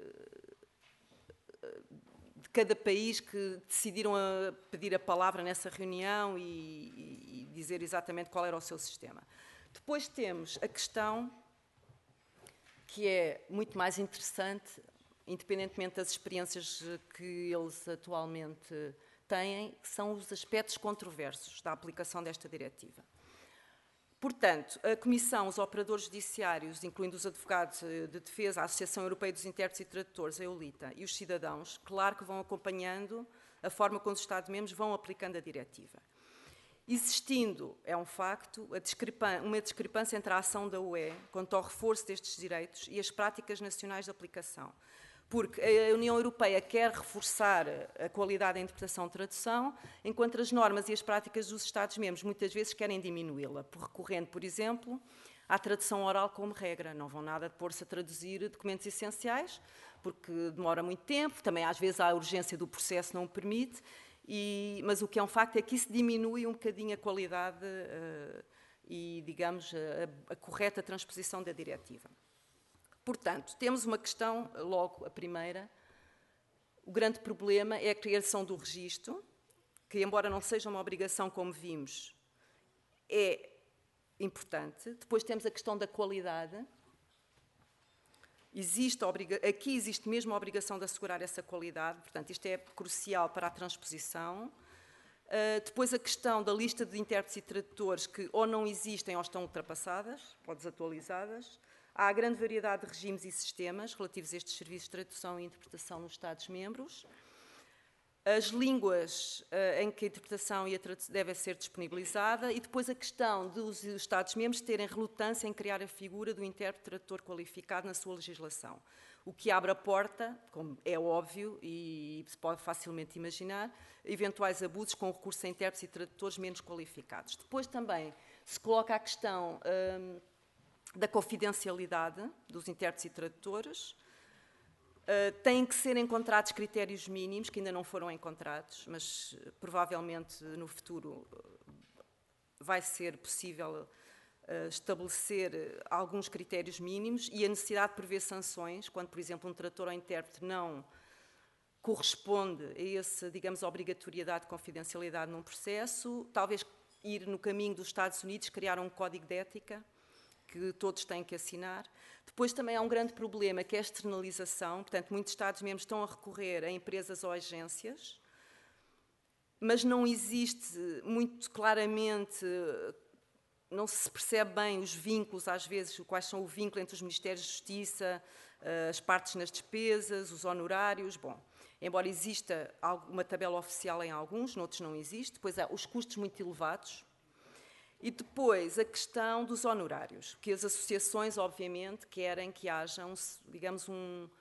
de cada país que decidiram pedir a palavra nessa reunião e dizer exatamente qual era o seu sistema. Depois temos a questão que é muito mais interessante, independentemente das experiências que eles atualmente têm, que são os aspectos controversos da aplicação desta diretiva. Portanto, a Comissão, os operadores judiciários, incluindo os advogados de defesa, a Associação Europeia dos Intérpretes e Tradutores, a EULITA, e os cidadãos, claro que vão acompanhando a forma como os Estados-membros vão aplicando a diretiva. Existindo, é um facto, uma discrepância entre a ação da UE quanto ao reforço destes direitos e as práticas nacionais de aplicação. Porque a União Europeia quer reforçar a qualidade da interpretação-tradução, enquanto as normas e as práticas dos Estados-membros muitas vezes querem diminuí-la, recorrendo, por exemplo, à tradução oral como regra. Não vão nada pôr-se a traduzir documentos essenciais, porque demora muito tempo, também às vezes a urgência do processo não o permite, mas o que é um facto é que isso diminui um bocadinho a qualidade e, digamos, a correta transposição da diretiva. Portanto, temos uma questão, logo a primeira. O grande problema é a criação do registro, que, embora não seja uma obrigação, como vimos, é importante. Depois temos a questão da qualidade. Aqui existe mesmo a obrigação de assegurar essa qualidade, portanto, isto é crucial para a transposição. Depois a questão da lista de intérpretes e tradutores que ou não existem ou estão ultrapassadas, ou desatualizadas. Há a grande variedade de regimes e sistemas relativos a estes serviços de tradução e interpretação nos Estados-membros. As línguas em que a interpretação e a tradução devem ser disponibilizada e depois a questão dos Estados-membros terem relutância em criar a figura do intérprete-tradutor qualificado na sua legislação, o que abre a porta, como é óbvio e se pode facilmente imaginar, eventuais abusos com o recurso a intérpretes e tradutores menos qualificados. Depois também se coloca a questão da confidencialidade dos intérpretes e tradutores. Têm que ser encontrados critérios mínimos, que ainda não foram encontrados, mas provavelmente no futuro vai ser possível estabelecer alguns critérios mínimos e a necessidade de prever sanções, quando, por exemplo, um tradutor ou intérprete não corresponde a essa, digamos, obrigatoriedade de confidencialidade num processo, talvez ir no caminho dos Estados Unidos, criar um código de ética, que todos têm que assinar. Depois também há um grande problema, que é a externalização. Portanto, muitos Estados-membros estão a recorrer a empresas ou agências, mas não existe muito claramente, não se percebe bem os vínculos, às vezes, quais são o vínculo entre os Ministérios de Justiça, as partes nas despesas, os honorários. Bom, embora exista uma tabela oficial em alguns, noutros não existe. Depois há os custos muito elevados. E depois a questão dos honorários, que as associações, obviamente, querem que haja, digamos, um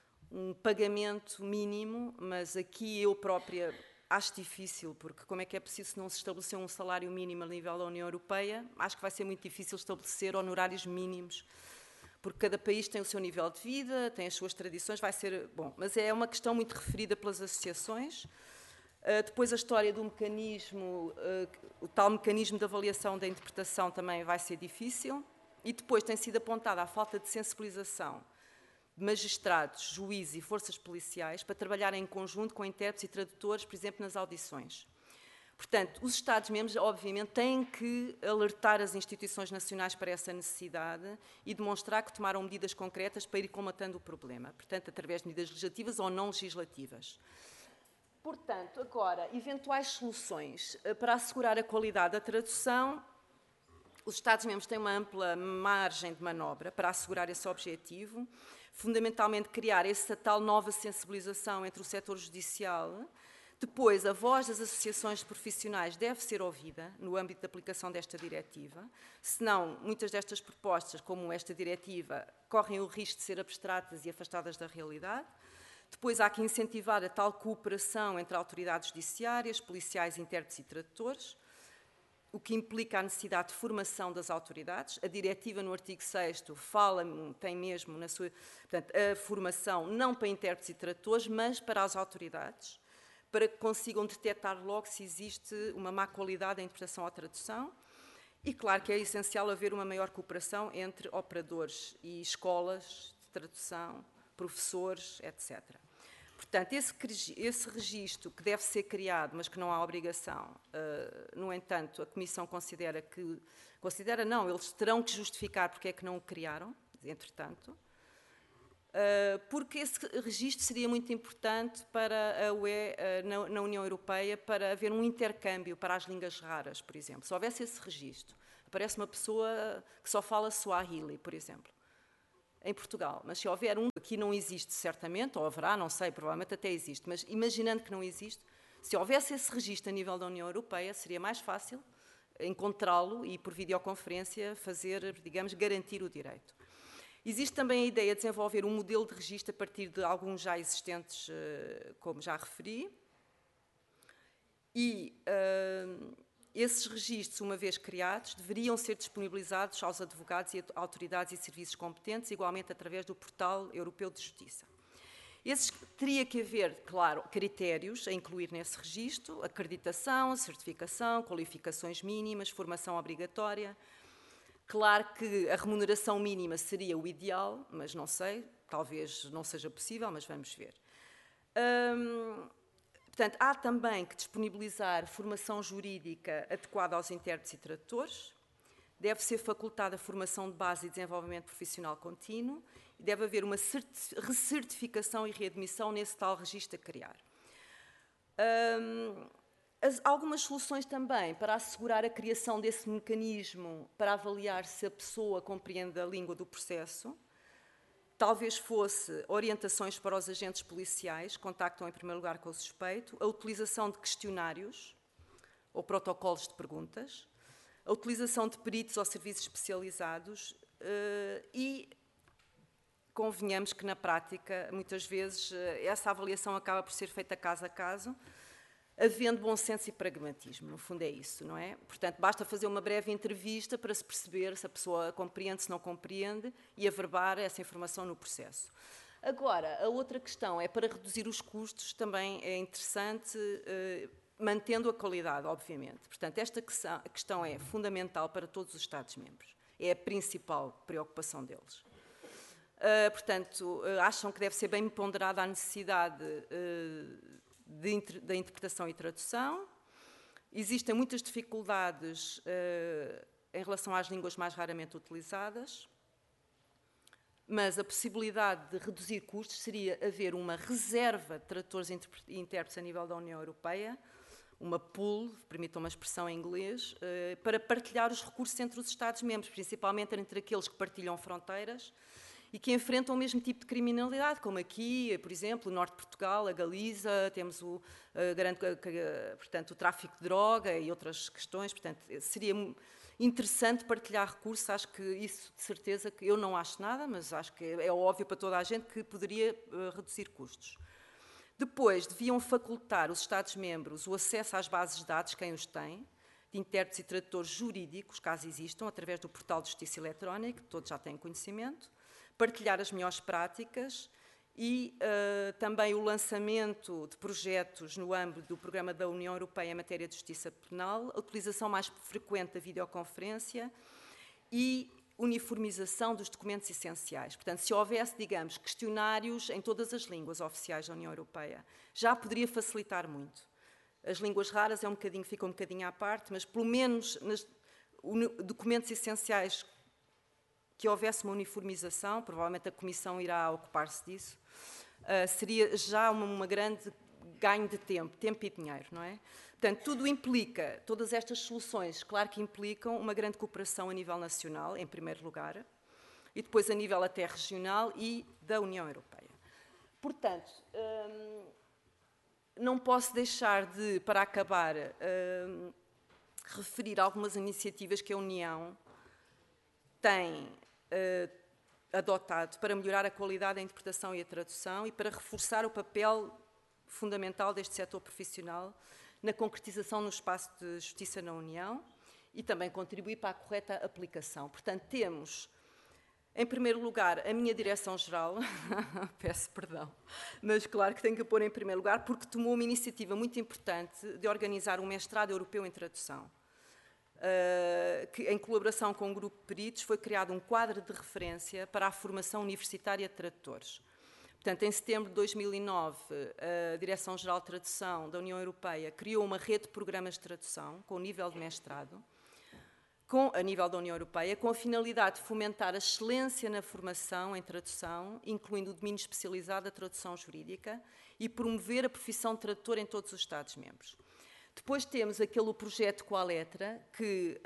pagamento mínimo, mas aqui eu própria acho difícil, porque como é que é preciso se não se estabelecer um salário mínimo a nível da União Europeia? Acho que vai ser muito difícil estabelecer honorários mínimos, porque cada país tem o seu nível de vida, tem as suas tradições, vai ser... Bom, mas é uma questão muito referida pelas associações. Depois a história do mecanismo, o tal mecanismo de avaliação da interpretação também vai ser difícil. E depois tem sido apontada a falta de sensibilização de magistrados, juízes e forças policiais para trabalhar em conjunto com intérpretes e tradutores, por exemplo, nas audições. Portanto, os Estados-membros, obviamente, têm que alertar as instituições nacionais para essa necessidade e demonstrar que tomaram medidas concretas para ir combatendo o problema, portanto, através de medidas legislativas ou não legislativas. Portanto, agora, eventuais soluções para assegurar a qualidade da tradução. Os Estados-membros têm uma ampla margem de manobra para assegurar esse objetivo, fundamentalmente criar essa tal nova sensibilização entre o setor judicial. Depois, a voz das associações de profissionais deve ser ouvida no âmbito da aplicação desta diretiva, senão muitas destas propostas, como esta diretiva, correm o risco de ser abstratas e afastadas da realidade. Depois há que incentivar a tal cooperação entre autoridades judiciárias, policiais, intérpretes e tradutores, o que implica a necessidade de formação das autoridades. A diretiva, no artigo 6º, tem mesmo na sua... Portanto, a formação não para intérpretes e tradutores, mas para as autoridades, para que consigam detectar logo se existe uma má qualidade da interpretação ou tradução. E claro que é essencial haver uma maior cooperação entre operadores e escolas de tradução, professores, etc. Portanto, esse registro que deve ser criado, mas que não há obrigação, no entanto, a Comissão considera que... Considera não, eles terão que justificar porque é que não o criaram, entretanto, porque esse registro seria muito importante para a UE, na União Europeia, para haver um intercâmbio para as línguas raras, por exemplo. Se houvesse esse registro, aparece uma pessoa que só fala Swahili, por exemplo, em Portugal, mas se houver um, aqui não existe certamente, ou haverá, não sei, provavelmente até existe, mas imaginando que não existe, se houvesse esse registro a nível da União Europeia, seria mais fácil encontrá-lo e, por videoconferência, fazer, digamos, garantir o direito. Existe também a ideia de desenvolver um modelo de registro a partir de alguns já existentes, como já referi, e esses registros, uma vez criados, deveriam ser disponibilizados aos advogados e autoridades e serviços competentes, igualmente através do Portal Europeu de Justiça. Teria que haver, claro, critérios a incluir nesse registro: acreditação, certificação, qualificações mínimas, formação obrigatória. Claro que a remuneração mínima seria o ideal, mas não sei, talvez não seja possível, mas vamos ver. Portanto, há também que disponibilizar formação jurídica adequada aos intérpretes e tradutores. Deve ser facultada a formação de base e desenvolvimento profissional contínuo e deve haver uma recertificação e readmissão nesse tal registro a criar. Algumas soluções também para assegurar a criação desse mecanismo para avaliar se a pessoa compreende a língua do processo, talvez fosse orientações para os agentes policiais, contactam em primeiro lugar com o suspeito, a utilização de questionários ou protocolos de perguntas, a utilização de peritos ou serviços especializados e convenhamos que na prática, muitas vezes, essa avaliação acaba por ser feita caso a caso, havendo bom senso e pragmatismo, no fundo é isso, não é? Portanto, basta fazer uma breve entrevista para se perceber se a pessoa compreende, se não compreende e averbar essa informação no processo. Agora, a outra questão é para reduzir os custos, também é interessante, mantendo a qualidade, obviamente. Portanto, esta questão é fundamental para todos os Estados-membros. É a principal preocupação deles. Portanto, acham que deve ser bem ponderada a necessidade da interpretação e tradução. Existem muitas dificuldades em relação às línguas mais raramente utilizadas, mas a possibilidade de reduzir custos seria haver uma reserva de tradutores e intérpretes a nível da União Europeia, uma pool, permitam uma expressão em inglês, para partilhar os recursos entre os Estados-membros, principalmente entre aqueles que partilham fronteiras e que enfrentam o mesmo tipo de criminalidade, como aqui, por exemplo, o norte de Portugal, a Galiza, temos portanto, o tráfico de droga e outras questões. Portanto, seria interessante partilhar recursos. Acho que isso, de certeza, que eu não acho nada, mas acho que é óbvio para toda a gente que poderia reduzir custos. Depois, deviam facultar os Estados-membros o acesso às bases de dados, quem os tem, de intérpretes e tradutores jurídicos, caso existam, através do portal de Justiça Eletrónica, que todos já têm conhecimento, partilhar as melhores práticas e também o lançamento de projetos no âmbito do Programa da União Europeia em matéria de justiça penal, a utilização mais frequente da videoconferência e uniformização dos documentos essenciais. Portanto, se houvesse, digamos, questionários em todas as línguas oficiais da União Europeia, já poderia facilitar muito. As línguas raras ficam um bocadinho à parte, mas pelo menos nos documentos essenciais que houvesse uma uniformização, provavelmente a Comissão irá ocupar-se disso, seria já uma grande ganho de tempo e dinheiro, não é? Portanto, tudo implica, todas estas soluções, claro que implicam uma grande cooperação a nível nacional, em primeiro lugar, e depois a nível até regional e da União Europeia. Portanto, não posso deixar de, para acabar, referir algumas iniciativas que a União tem adotado para melhorar a qualidade da interpretação e a tradução e para reforçar o papel fundamental deste setor profissional na concretização no espaço de justiça na União e também contribuir para a correta aplicação. Portanto, temos, em primeiro lugar, a minha Direção-Geral, peço perdão, mas claro que tenho que pôr em primeiro lugar, porque tomou uma iniciativa muito importante de organizar um mestrado europeu em tradução. Que, em colaboração com um grupo de peritos, foi criado um quadro de referência para a formação universitária de tradutores. Portanto, em setembro de 2009, a Direção-Geral de Tradução da União Europeia criou uma rede de programas de tradução com nível de mestrado, a nível da União Europeia, com a finalidade de fomentar a excelência na formação em tradução, incluindo o domínio especializado da tradução jurídica, e promover a profissão de tradutor em todos os Estados-membros. Depois temos aquele projeto Com a Letra, que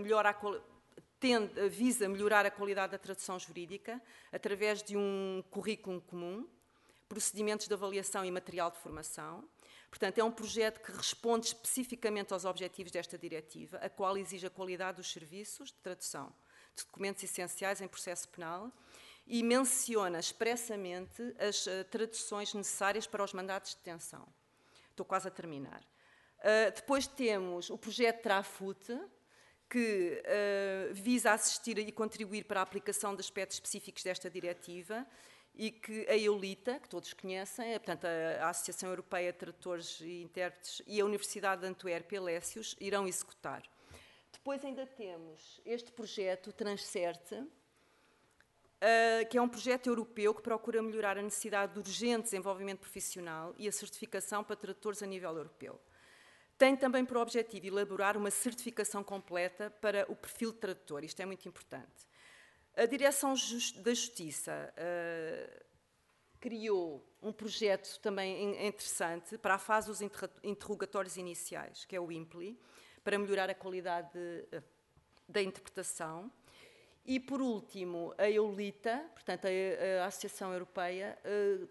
visa melhorar a qualidade da tradução jurídica através de um currículo comum, procedimentos de avaliação e material de formação. Portanto, é um projeto que responde especificamente aos objetivos desta diretiva, a qual exige a qualidade dos serviços de tradução de documentos essenciais em processo penal e menciona expressamente as traduções necessárias para os mandatos de detenção. Estou quase a terminar. Depois temos o projeto TRAFUT, que visa assistir e contribuir para a aplicação de aspectos específicos desta diretiva e que a EULITA, que todos conhecem, portanto, a Associação Europeia de Tradutores e Intérpretes e a Universidade de Antuérpia, Lécios, irão executar. Depois ainda temos este projeto, Transcerte, que é um projeto europeu que procura melhorar a necessidade de urgente desenvolvimento profissional e a certificação para tradutores a nível europeu. Tem também por objetivo elaborar uma certificação completa para o perfil de tradutor. Isto é muito importante. A Direção da Justiça criou um projeto também interessante para a fase dos interrogatórios iniciais, que é o IMPLI, para melhorar a qualidade da interpretação. E, por último, a EULITA, portanto, a Associação Europeia,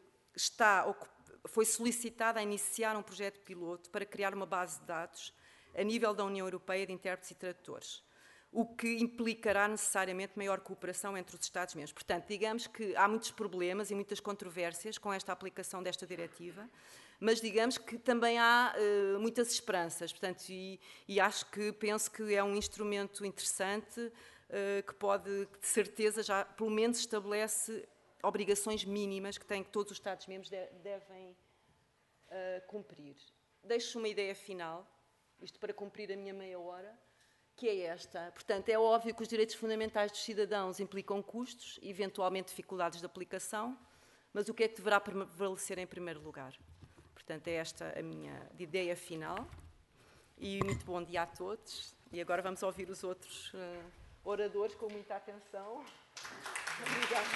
foi solicitada a iniciar um projeto piloto para criar uma base de dados a nível da União Europeia de intérpretes e tradutores, o que implicará necessariamente maior cooperação entre os Estados-membros. Portanto, digamos que há muitos problemas e muitas controvérsias com esta aplicação desta diretiva, mas digamos que também há muitas esperanças, portanto, penso que é um instrumento interessante que pode, de certeza, já pelo menos estabelece obrigações mínimas que todos os Estados-membros devem cumprir. Deixo uma ideia final, isto para cumprir a minha meia hora, que é esta. Portanto, é óbvio que os direitos fundamentais dos cidadãos implicam custos e, eventualmente, dificuldades de aplicação, mas o que é que deverá prevalecer em primeiro lugar? Portanto, é esta a minha ideia final. E muito bom dia a todos. E agora vamos ouvir os outros oradores com muita atenção. Obrigada.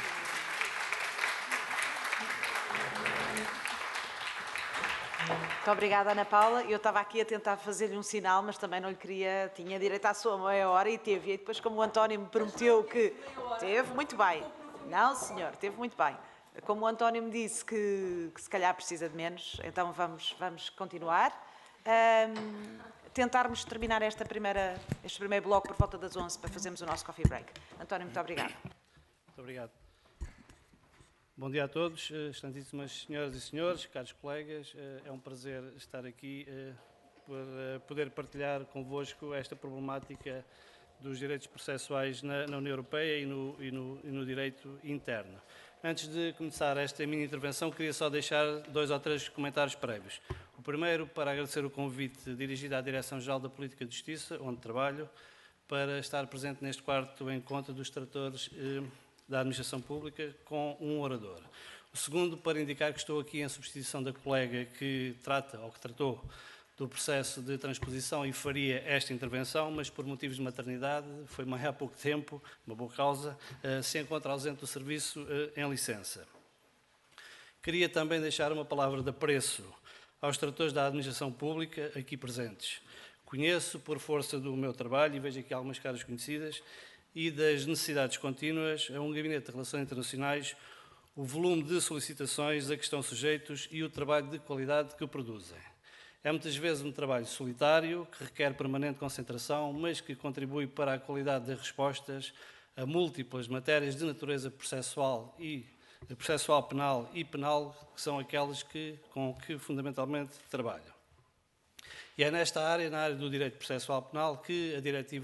Muito obrigada, Ana Paula. Eu estava aqui a tentar fazer-lhe um sinal, mas também não lhe queria... Tinha direito à sua meia hora e teve. E depois, como o António me prometeu que... Teve muito bem. Não, senhor, teve muito bem. Como o António me disse que se calhar precisa de menos, então vamos continuar. Tentarmos terminar este primeiro bloco por volta das 11 para fazermos o nosso coffee break. António, muito obrigada. Muito obrigado. Bom dia a todos, excelentíssimas senhoras e senhores, caros colegas. É um prazer estar aqui para poder partilhar convosco esta problemática dos direitos processuais na União Europeia e no direito interno. Antes de começar esta minha intervenção, queria só deixar 2 ou 3 comentários prévios. O primeiro, para agradecer o convite dirigido à Direção-Geral da Política de Justiça, onde trabalho, para estar presente neste 4º encontro dos tradutores da Administração Pública com um orador. O segundo, para indicar que estou aqui em substituição da colega que tratou do processo de transposição e faria esta intervenção, mas por motivos de maternidade, foi mãe há pouco tempo, uma boa causa, se encontra ausente do serviço em licença. Queria também deixar uma palavra de apreço aos tradutores da Administração Pública aqui presentes. Conheço, por força do meu trabalho, e vejo aqui algumas caras conhecidas, e das necessidades contínuas a um gabinete de relações internacionais, o volume de solicitações a que estão sujeitos e o trabalho de qualidade que produzem. É muitas vezes um trabalho solitário, que requer permanente concentração, mas que contribui para a qualidade das respostas a múltiplas matérias de natureza processual penal e penal, que são aquelas com que fundamentalmente trabalham. E é nesta área, na área do direito processual penal, que a Diretiva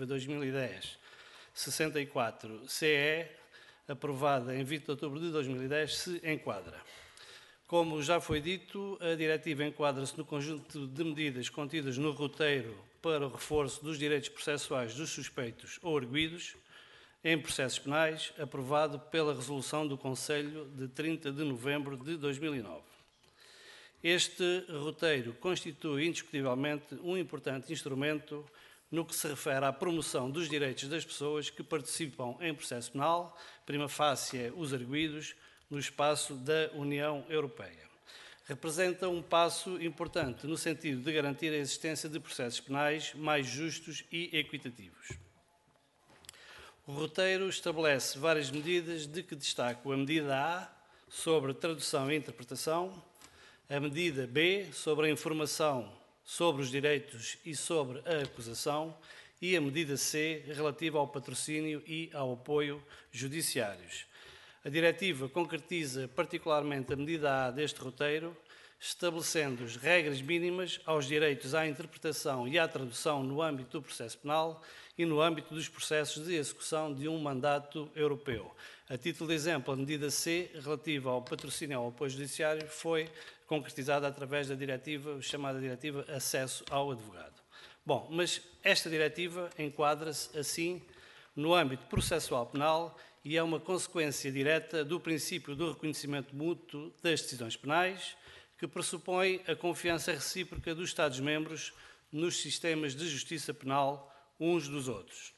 2010-64-CE, aprovada em 20 de outubro de 2010, se enquadra. Como já foi dito, a diretiva enquadra-se no conjunto de medidas contidas no roteiro para o reforço dos direitos processuais dos suspeitos ou arguidos em processos penais, aprovado pela resolução do Conselho de 30 de novembro de 2009. Este roteiro constitui indiscutivelmente um importante instrumento no que se refere à promoção dos direitos das pessoas que participam em processo penal, prima facie os arguidos, no espaço da União Europeia. Representa um passo importante no sentido de garantir a existência de processos penais mais justos e equitativos. O roteiro estabelece várias medidas, de que destaco a medida A, sobre tradução e interpretação, A medida B, sobre a informação sobre os direitos e sobre a acusação, e a medida C, relativa ao patrocínio e ao apoio judiciários. A diretiva concretiza particularmente a medida A deste roteiro, estabelecendo as regras mínimas aos direitos à interpretação e à tradução no âmbito do processo penal e no âmbito dos processos de execução de um mandato europeu. A título de exemplo, a medida C, relativa ao patrocínio e ao apoio judiciário, foi concretizada através da diretiva, chamada Diretiva Acesso ao Advogado. Bom, mas esta diretiva enquadra-se, assim, no âmbito processual penal e é uma consequência direta do princípio do reconhecimento mútuo das decisões penais, que pressupõe a confiança recíproca dos Estados-membros nos sistemas de justiça penal uns dos outros.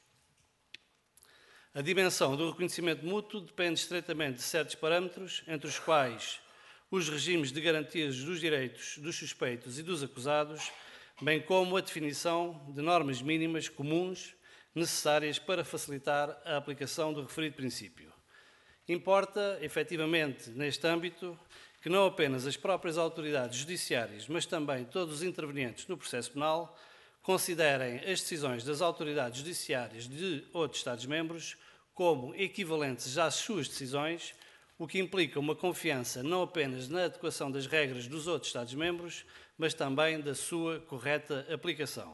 A dimensão do reconhecimento mútuo depende estreitamente de certos parâmetros, entre os quais os regimes de garantias dos direitos dos suspeitos e dos acusados, bem como a definição de normas mínimas comuns necessárias para facilitar a aplicação do referido princípio. Importa, efetivamente, neste âmbito, que não apenas as próprias autoridades judiciárias, mas também todos os intervenientes no processo penal, considerem as decisões das autoridades judiciárias de outros Estados-membros como equivalentes às suas decisões, o que implica uma confiança não apenas na adequação das regras dos outros Estados-membros, mas também da sua correta aplicação.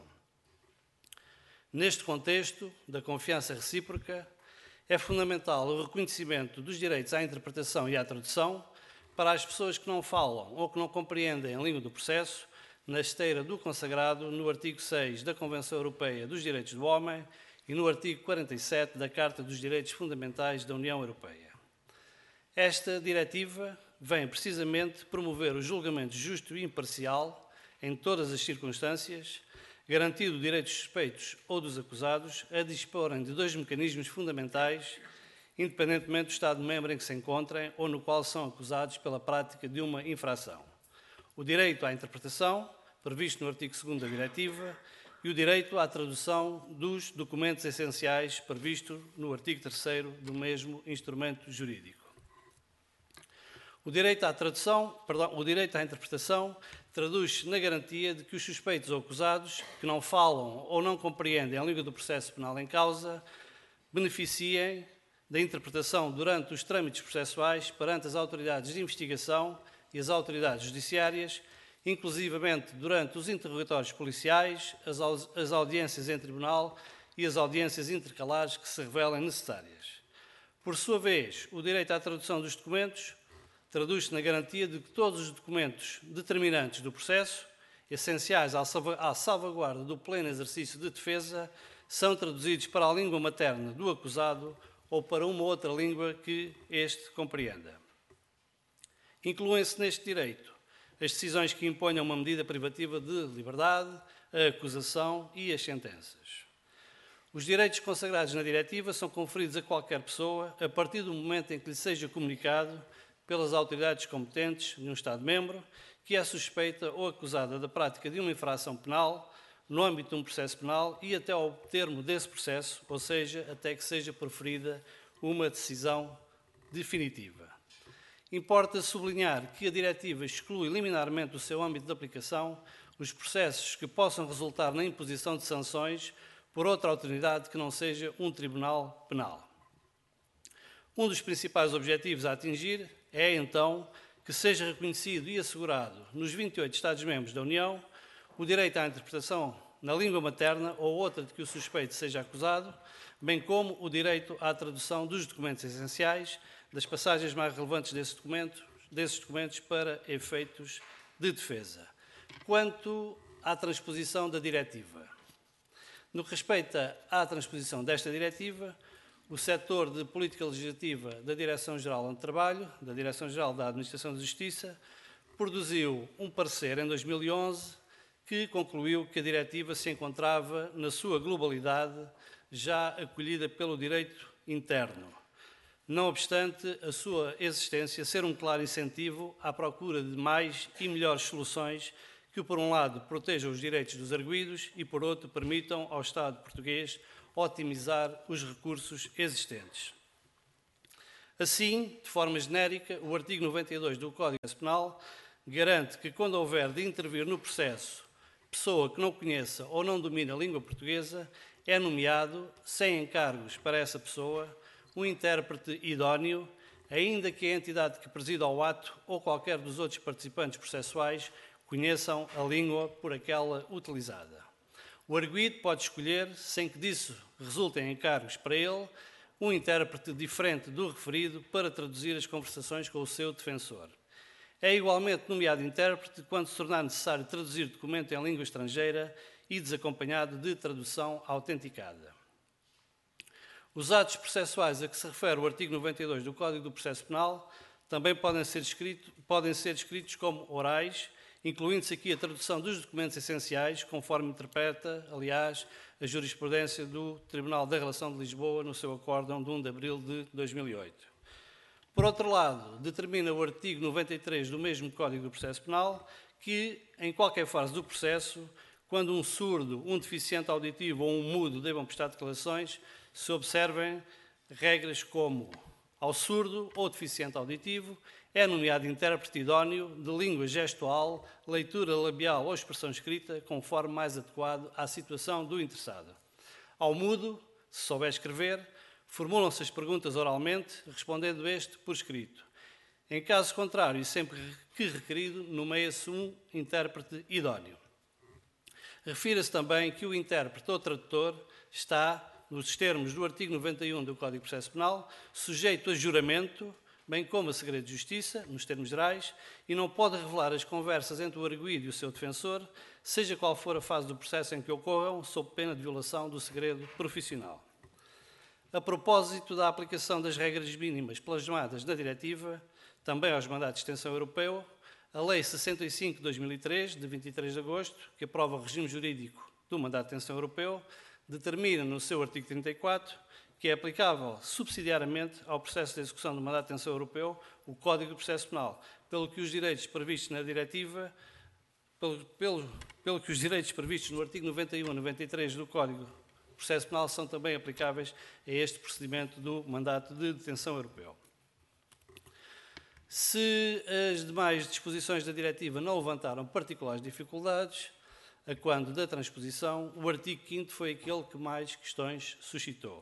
Neste contexto da confiança recíproca, é fundamental o reconhecimento dos direitos à interpretação e à tradução para as pessoas que não falam ou que não compreendem a língua do processo, na esteira do consagrado no artigo 6 da Convenção Europeia dos Direitos do Homem e no artigo 47 da Carta dos Direitos Fundamentais da União Europeia. Esta diretiva vem precisamente promover o julgamento justo e imparcial em todas as circunstâncias, garantindo o direito dos suspeitos ou dos acusados a disporem de dois mecanismos fundamentais, independentemente do Estado-membro em que se encontrem ou no qual são acusados pela prática de uma infração. O direito à interpretação, previsto no artigo 2º da diretiva, e o direito à tradução dos documentos essenciais, previsto no artigo 3º do mesmo instrumento jurídico. O direito à interpretação traduz-se na garantia de que os suspeitos ou acusados que não falam ou não compreendem a língua do processo penal em causa beneficiem da interpretação durante os trâmites processuais perante as autoridades de investigação e as autoridades judiciárias, inclusivamente durante os interrogatórios policiais, as audiências em tribunal e as audiências intercalares que se revelem necessárias. Por sua vez, o direito à tradução dos documentos traduz-se na garantia de que todos os documentos determinantes do processo, essenciais à salvaguarda do pleno exercício de defesa, são traduzidos para a língua materna do acusado ou para uma outra língua que este compreenda. Incluem-se neste direito as decisões que imponham uma medida privativa de liberdade, a acusação e as sentenças. Os direitos consagrados na diretiva são conferidos a qualquer pessoa a partir do momento em que lhe seja comunicado pelas autoridades competentes de um Estado-membro que é suspeita ou acusada da prática de uma infração penal no âmbito de um processo penal e até ao termo desse processo, ou seja, até que seja proferida uma decisão definitiva. Importa sublinhar que a diretiva exclui liminarmente do seu âmbito de aplicação os processos que possam resultar na imposição de sanções por outra autoridade que não seja um tribunal penal. Um dos principais objetivos a atingir é, então, que seja reconhecido e assegurado nos 28 Estados-membros da União o direito à interpretação na língua materna ou outra de que o suspeito seja acusado, bem como o direito à tradução dos documentos essenciais, das passagens mais relevantes desses documentos para efeitos de defesa. Quanto à transposição da diretiva. No que respeita à transposição desta diretiva, o setor de política legislativa da Direção-Geral do Trabalho, da Direção-Geral da Administração de Justiça, produziu um parecer em 2011 que concluiu que a diretiva se encontrava, na sua globalidade, já acolhida pelo direito interno, não obstante a sua existência ser um claro incentivo à procura de mais e melhores soluções que, por um lado, protejam os direitos dos arguidos e, por outro, permitam ao Estado português otimizar os recursos existentes. Assim, de forma genérica, o artigo 92 do Código Penal garante que, quando houver de intervir no processo pessoa que não conheça ou não domine a língua portuguesa, é nomeado, sem encargos para essa pessoa, um intérprete idóneo, ainda que a entidade que presida ao ato ou qualquer dos outros participantes processuais conheçam a língua por aquela utilizada. O arguido pode escolher, sem que disso resultem encargos para ele, um intérprete diferente do referido para traduzir as conversações com o seu defensor. É igualmente nomeado intérprete quando se tornar necessário traduzir documento em língua estrangeira e desacompanhado de tradução autenticada. Os atos processuais a que se refere o artigo 92 do Código do Processo Penal também podem ser descritos como orais, incluindo-se aqui a tradução dos documentos essenciais, conforme interpreta, aliás, a jurisprudência do Tribunal da Relação de Lisboa no seu acórdão de 1 de abril de 2008. Por outro lado, determina o artigo 93 do mesmo Código do Processo Penal que, em qualquer fase do processo, quando um surdo, um deficiente auditivo ou um mudo devam prestar declarações, se observem regras como: ao surdo ou deficiente auditivo é nomeado intérprete idóneo de língua gestual, leitura labial ou expressão escrita, conforme mais adequado à situação do interessado. Ao mudo, se souber escrever, formulam-se as perguntas oralmente, respondendo este por escrito. Em caso contrário, e sempre que requerido, nomeia-se um intérprete idóneo. Refira-se também que o intérprete ou tradutor está, nos termos do artigo 91 do Código de Processo Penal, sujeito a juramento, bem como a segredo de justiça, nos termos gerais, e não pode revelar as conversas entre o arguido e o seu defensor, seja qual for a fase do processo em que ocorram, sob pena de violação do segredo profissional. A propósito da aplicação das regras mínimas plasmadas na diretiva, também aos mandatos de extensão europeu, a Lei 65 de 2003, de 23 de agosto, que aprova o regime jurídico do mandato de extensão europeu, determina no seu artigo 34 que é aplicável subsidiariamente ao processo de execução do mandato de detenção europeu o Código de Processo Penal, pelo que os direitos previstos na diretiva, pelo que os direitos previstos no artigo 91 e 93 do Código de Processo Penal são também aplicáveis a este procedimento do mandato de detenção europeu. Se as demais disposições da diretiva não levantaram particulares dificuldades, a quando da transposição, o artigo 5º foi aquele que mais questões suscitou.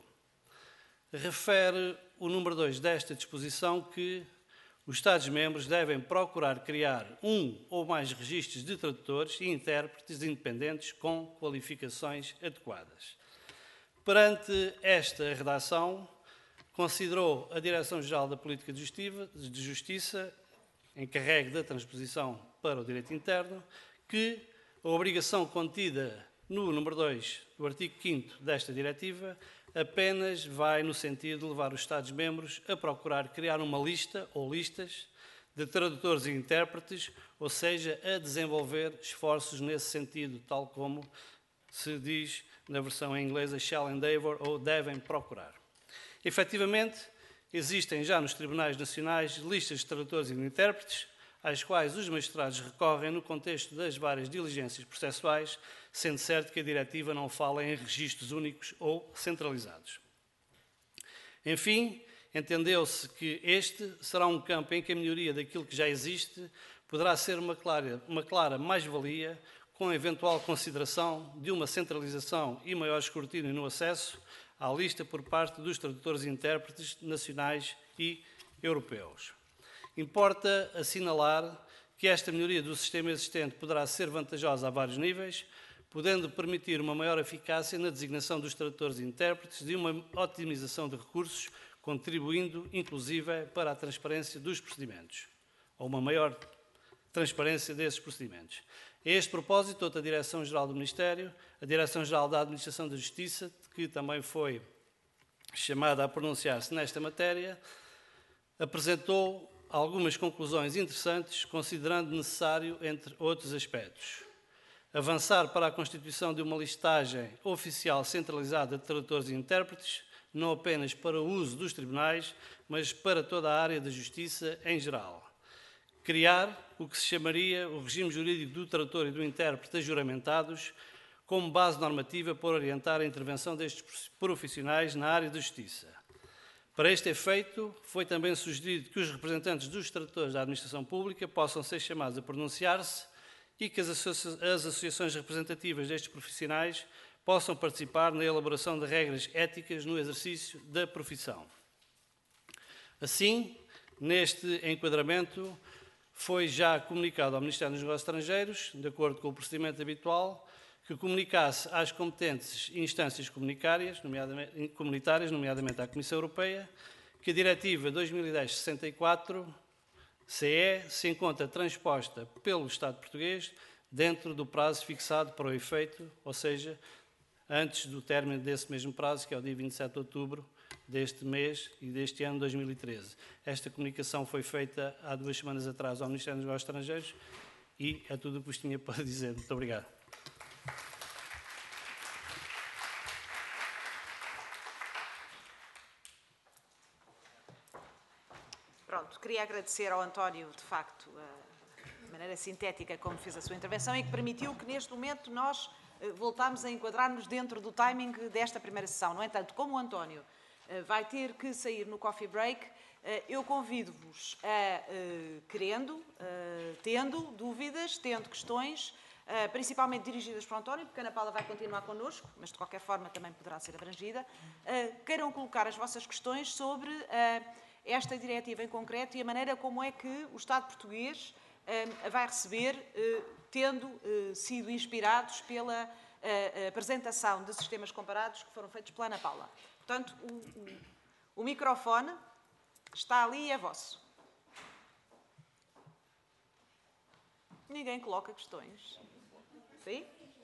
Refere o número 2 desta disposição que os Estados-membros devem procurar criar um ou mais registros de tradutores e intérpretes independentes com qualificações adequadas. Perante esta redação, considerou a Direção-Geral da Política de Justiça, encarregue da transposição para o direito interno, que a obrigação contida no número 2 do artigo 5º desta diretiva apenas vai no sentido de levar os Estados-membros a procurar criar uma lista ou listas de tradutores e intérpretes, ou seja, a desenvolver esforços nesse sentido, tal como se diz na versão em inglesa shall endeavour ou devem procurar. Efetivamente, existem já nos tribunais nacionais listas de tradutores e de intérpretes, às quais os magistrados recorrem no contexto das várias diligências processuais, sendo certo que a diretiva não fala em registros únicos ou centralizados. Enfim, entendeu-se que este será um campo em que a melhoria daquilo que já existe poderá ser uma clara mais-valia, com a eventual consideração de uma centralização e maior escrutínio no acesso à lista por parte dos tradutores e intérpretes nacionais e europeus. Importa assinalar que esta melhoria do sistema existente poderá ser vantajosa a vários níveis, podendo permitir uma maior eficácia na designação dos tradutores e intérpretes e uma otimização de recursos, contribuindo, inclusive, para a transparência dos procedimentos, ou uma maior transparência desses procedimentos. A este propósito, outra Direção-Geral do Ministério, a Direção-Geral da Administração da Justiça, que também foi chamada a pronunciar-se nesta matéria, apresentou algumas conclusões interessantes, considerando necessário, entre outros aspectos, avançar para a constituição de uma listagem oficial centralizada de tradutores e intérpretes, não apenas para o uso dos tribunais, mas para toda a área da justiça em geral. Criar o que se chamaria o regime jurídico do tradutor e do intérprete juramentados como base normativa para orientar a intervenção destes profissionais na área da justiça. Para este efeito, foi também sugerido que os representantes dos tradutores da administração pública possam ser chamados a pronunciar-se e que as associações representativas destes profissionais possam participar na elaboração de regras éticas no exercício da profissão. Assim, neste enquadramento, foi já comunicado ao Ministério dos Negócios Estrangeiros, de acordo com o procedimento habitual, que comunicasse às competentes instâncias comunitárias, nomeadamente à Comissão Europeia, que a Diretiva 2010/64/CE se encontra transposta pelo Estado português dentro do prazo fixado para o efeito, ou seja, antes do término desse mesmo prazo, que é o dia 27 de outubro deste mês e deste ano 2013. Esta comunicação foi feita há 2 semanas atrás ao Ministério dos Negócios Estrangeiros e é tudo o que vos tinha para dizer. Muito obrigado. Pronto, queria agradecer ao António, de facto, a maneira sintética como fez a sua intervenção e que permitiu que, neste momento, nós voltámos a enquadrar-nos dentro do timing desta primeira sessão. No entanto, como o António vai ter que sair no coffee break, eu convido-vos a, tendo dúvidas, tendo questões, principalmente dirigidas para o António, porque a Ana Paula vai continuar connosco, mas de qualquer forma também poderá ser abrangida, queiram colocar as vossas questões sobre esta diretiva em concreto e a maneira como é que o Estado português a vai receber, tendo sido inspirados pela apresentação de sistemas comparados que foram feitos pela Ana Paula. Portanto, o microfone está ali e é vosso. Ninguém coloca questões. Sim?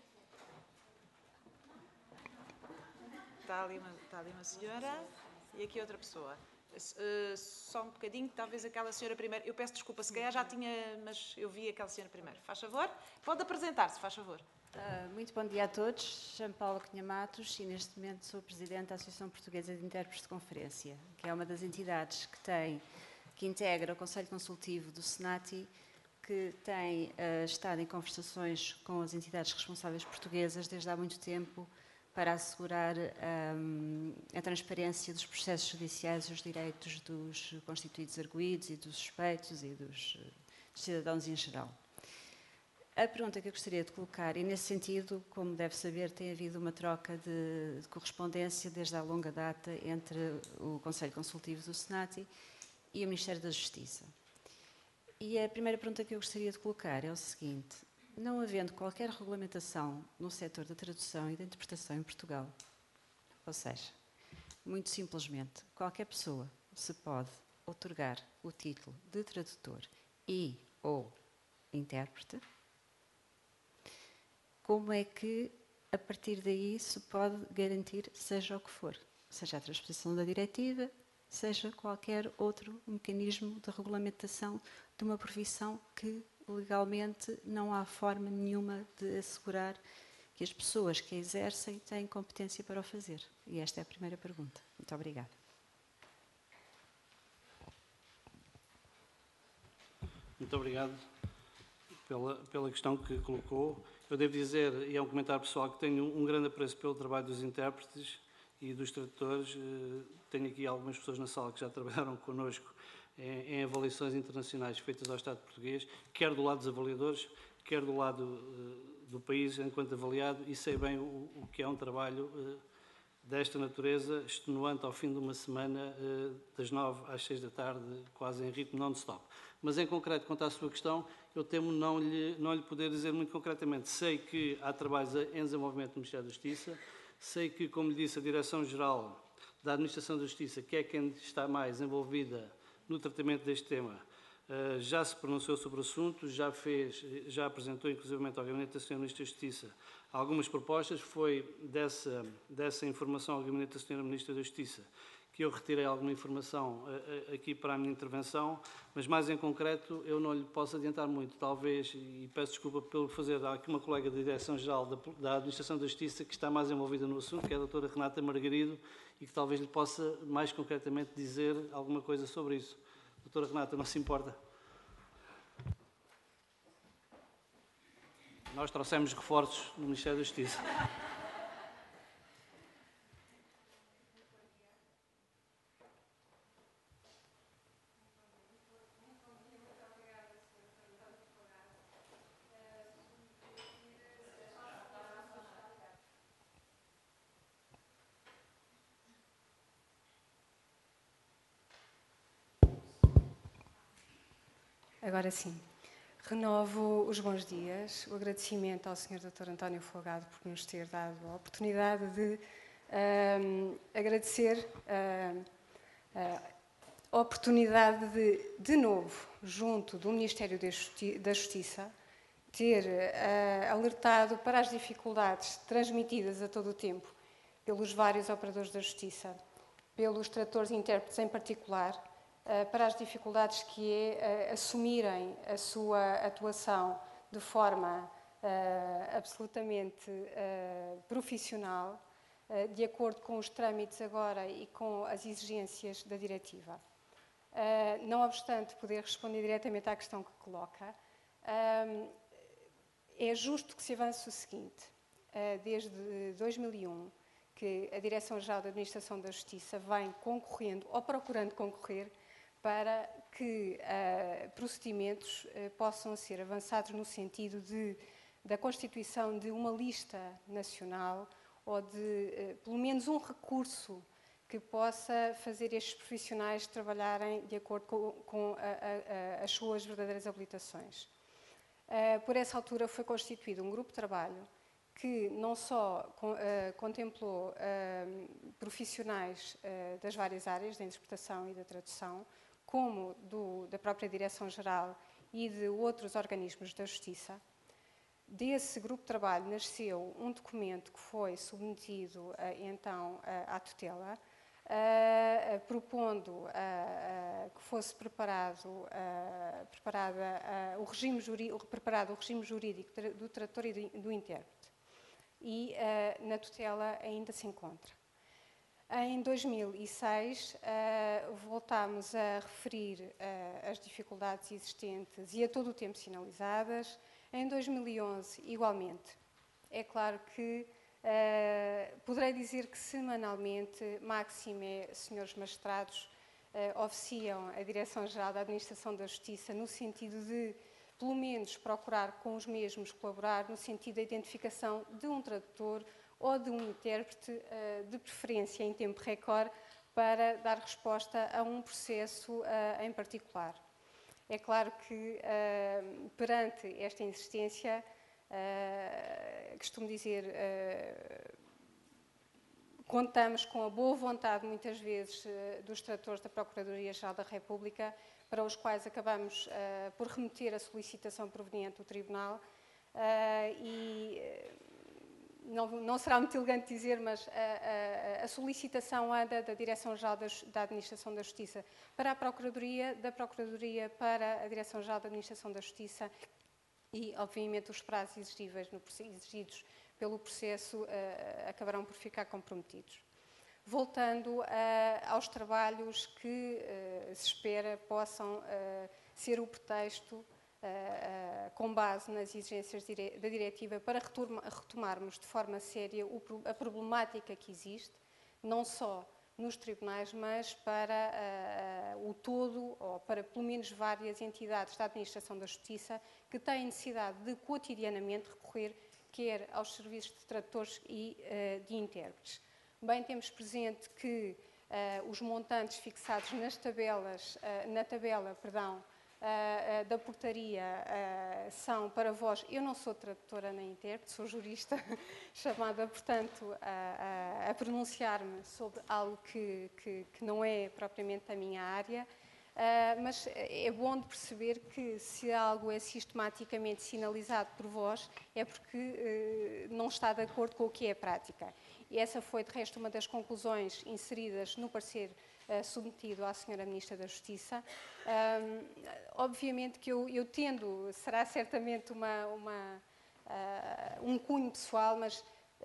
Está ali uma senhora e aqui outra pessoa. Só um bocadinho, talvez aquela senhora primeiro. Eu peço desculpa, se calhar já tinha, mas eu vi aquela senhora primeiro. Faz favor? Pode apresentar-se, faz favor. Muito bom dia a todos. Chamo Paula Cunha Matos e neste momento sou Presidente da Associação Portuguesa de Intérpretes de Conferência, que é uma das entidades que integra o Conselho Consultivo do SENATI, que tem estado em conversações com as entidades responsáveis portuguesas desde há muito tempo para assegurar a transparência dos processos judiciais e os direitos dos constituídos arguidos e dos suspeitos e dos cidadãos em geral. A pergunta que eu gostaria de colocar, e nesse sentido, como deve saber, tem havido uma troca de correspondência desde há longa data entre o Conselho Consultivo do SENATI e o Ministério da Justiça. E a primeira pergunta que eu gostaria de colocar é o seguinte: não havendo qualquer regulamentação no setor da tradução e da interpretação em Portugal, ou seja, muito simplesmente, qualquer pessoa se pode outorgar o título de tradutor e ou intérprete, como é que, a partir daí, se pode garantir seja o que for, seja a transposição da diretiva, seja qualquer outro mecanismo de regulamentação de uma profissão que legalmente não há forma nenhuma de assegurar que as pessoas que a exercem têm competência para o fazer? E esta é a primeira pergunta. Muito obrigada. Muito obrigado pela questão que colocou. Eu devo dizer, e é um comentário pessoal, que tenho um grande apreço pelo trabalho dos intérpretes e dos tradutores. Tenho aqui algumas pessoas na sala que já trabalharam connosco em avaliações internacionais feitas ao Estado português, quer do lado dos avaliadores, quer do lado do país enquanto avaliado, e sei bem o que é um trabalho desta natureza, extenuante ao fim de uma semana, das 9 às 6 da tarde, quase em ritmo non-stop. Mas, em concreto, quanto à sua questão, eu temo não lhe poder dizer muito concretamente. Sei que há trabalhos em desenvolvimento no Ministério da Justiça, sei que, como lhe disse, a Direção-Geral da Administração da Justiça, que é quem está mais envolvida no tratamento deste tema, já se pronunciou sobre o assunto, já apresentou, inclusivamente, ao Gabinete da Sra. Ministra da Justiça algumas propostas. Foi dessa informação ao Gabinete da Sra. Ministra da Justiça que eu retirei alguma informação aqui para a minha intervenção, mas mais em concreto eu não lhe posso adiantar muito, talvez, e peço desculpa pelo fazer, há aqui uma colega da Direção-Geral da Administração da Justiça que está mais envolvida no assunto, que é a doutora Renata Margarido, e que talvez lhe possa mais concretamente dizer alguma coisa sobre isso. Doutora Renata, não se importa? Nós trouxemos reforços no Ministério da Justiça. Agora sim. Renovo os bons dias, o agradecimento ao Sr. Dr. António Folgado por nos ter dado a oportunidade de agradecer a oportunidade de novo, junto do Ministério da Justiça, ter alertado para as dificuldades transmitidas a todo o tempo pelos vários operadores da Justiça, pelos tradutores e intérpretes em particular, para as dificuldades que é assumirem a sua atuação de forma absolutamente profissional, de acordo com os trâmites agora e com as exigências da diretiva. Não obstante poder responder diretamente à questão que coloca, é justo que se avance o seguinte: desde 2001, que a Direção-Geral da Administração da Justiça vem concorrendo ou procurando concorrer para que procedimentos possam ser avançados no sentido da constituição de uma lista nacional ou de, pelo menos, um recurso que possa fazer estes profissionais trabalharem de acordo com as suas verdadeiras habilitações. Por essa altura foi constituído um grupo de trabalho que não só contemplou profissionais das várias áreas da interpretação e da tradução, como da própria Direção-Geral e de outros organismos da Justiça. Desse grupo de trabalho nasceu um documento que foi submetido, então, à tutela, propondo que fosse preparado o regime jurídico do tradutor e do intérprete. E na tutela ainda se encontra. Em 2006, voltámos a referir as dificuldades existentes e a todo o tempo sinalizadas. Em 2011, igualmente. É claro que poderei dizer que semanalmente, máxime, senhores magistrados, oficiam a Direção-Geral da Administração da Justiça no sentido de, pelo menos, procurar com os mesmos colaborar no sentido da identificação de um tradutor ou de um intérprete, de preferência em tempo recorde, para dar resposta a um processo em particular. É claro que, perante esta insistência, costumo dizer, contamos com a boa vontade, muitas vezes, dos tradutores da Procuradoria-Geral da República, para os quais acabamos por remeter a solicitação proveniente do Tribunal não será muito elegante dizer, mas a solicitação anda da Direção-Geral da Administração da Justiça para a Procuradoria, da Procuradoria para a Direção-Geral da Administração da Justiça e, obviamente, os prazos exigidos pelo processo acabarão por ficar comprometidos. Voltando aos trabalhos que se espera possam ser o pretexto, com base nas exigências da diretiva, para retomarmos de forma séria a problemática que existe, não só nos tribunais, mas para o todo, ou para pelo menos várias entidades da administração da justiça que têm necessidade de cotidianamente recorrer quer aos serviços de tradutores e de intérpretes. Bem temos presente que os montantes fixados na tabela da portaria são para vós. Eu não sou tradutora nem intérprete, sou jurista, chamada, portanto, a pronunciar-me sobre algo que não é propriamente a minha área, mas é bom de perceber que se algo é sistematicamente sinalizado por vós é porque não está de acordo com o que é a prática. E essa foi, de resto, uma das conclusões inseridas no parecer submetido à Sra. Ministra da Justiça. Obviamente que eu tendo, será certamente um cunho pessoal, mas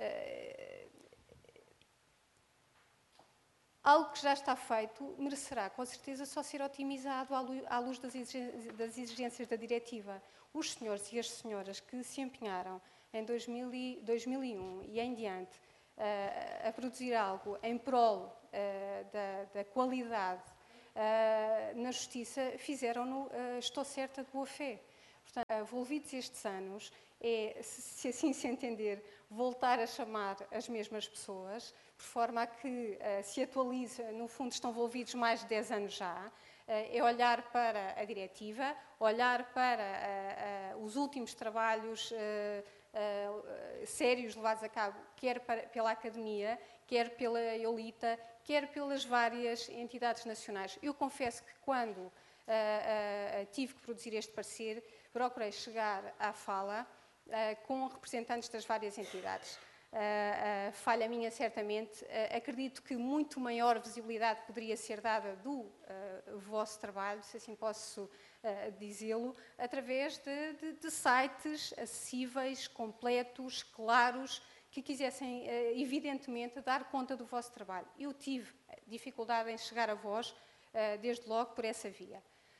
algo que já está feito merecerá, com certeza, só ser otimizado à luz das exigências da diretiva. Os senhores e as senhoras que se empenharam em 2001 e em diante a produzir algo em prol da qualidade na Justiça, fizeram-no, estou certa, de boa fé. Portanto, envolvidos estes anos, se assim se entender, voltar a chamar as mesmas pessoas, por forma a que se atualize, no fundo estão envolvidos mais de 10 anos já, é olhar para a diretiva, olhar para os últimos trabalhos sérios levados a cabo, quer pela Academia, quer pela EOLITA, quer pelas várias entidades nacionais. Eu confesso que quando tive que produzir este parecer, procurei chegar à fala com representantes das várias entidades. Falha minha, certamente. Acredito que muito maior visibilidade poderia ser dada do vosso trabalho, se assim posso dizê-lo, através de sites acessíveis, completos, claros, que quisessem, evidentemente, dar conta do vosso trabalho. Eu tive dificuldade em chegar a vós, desde logo, por essa via.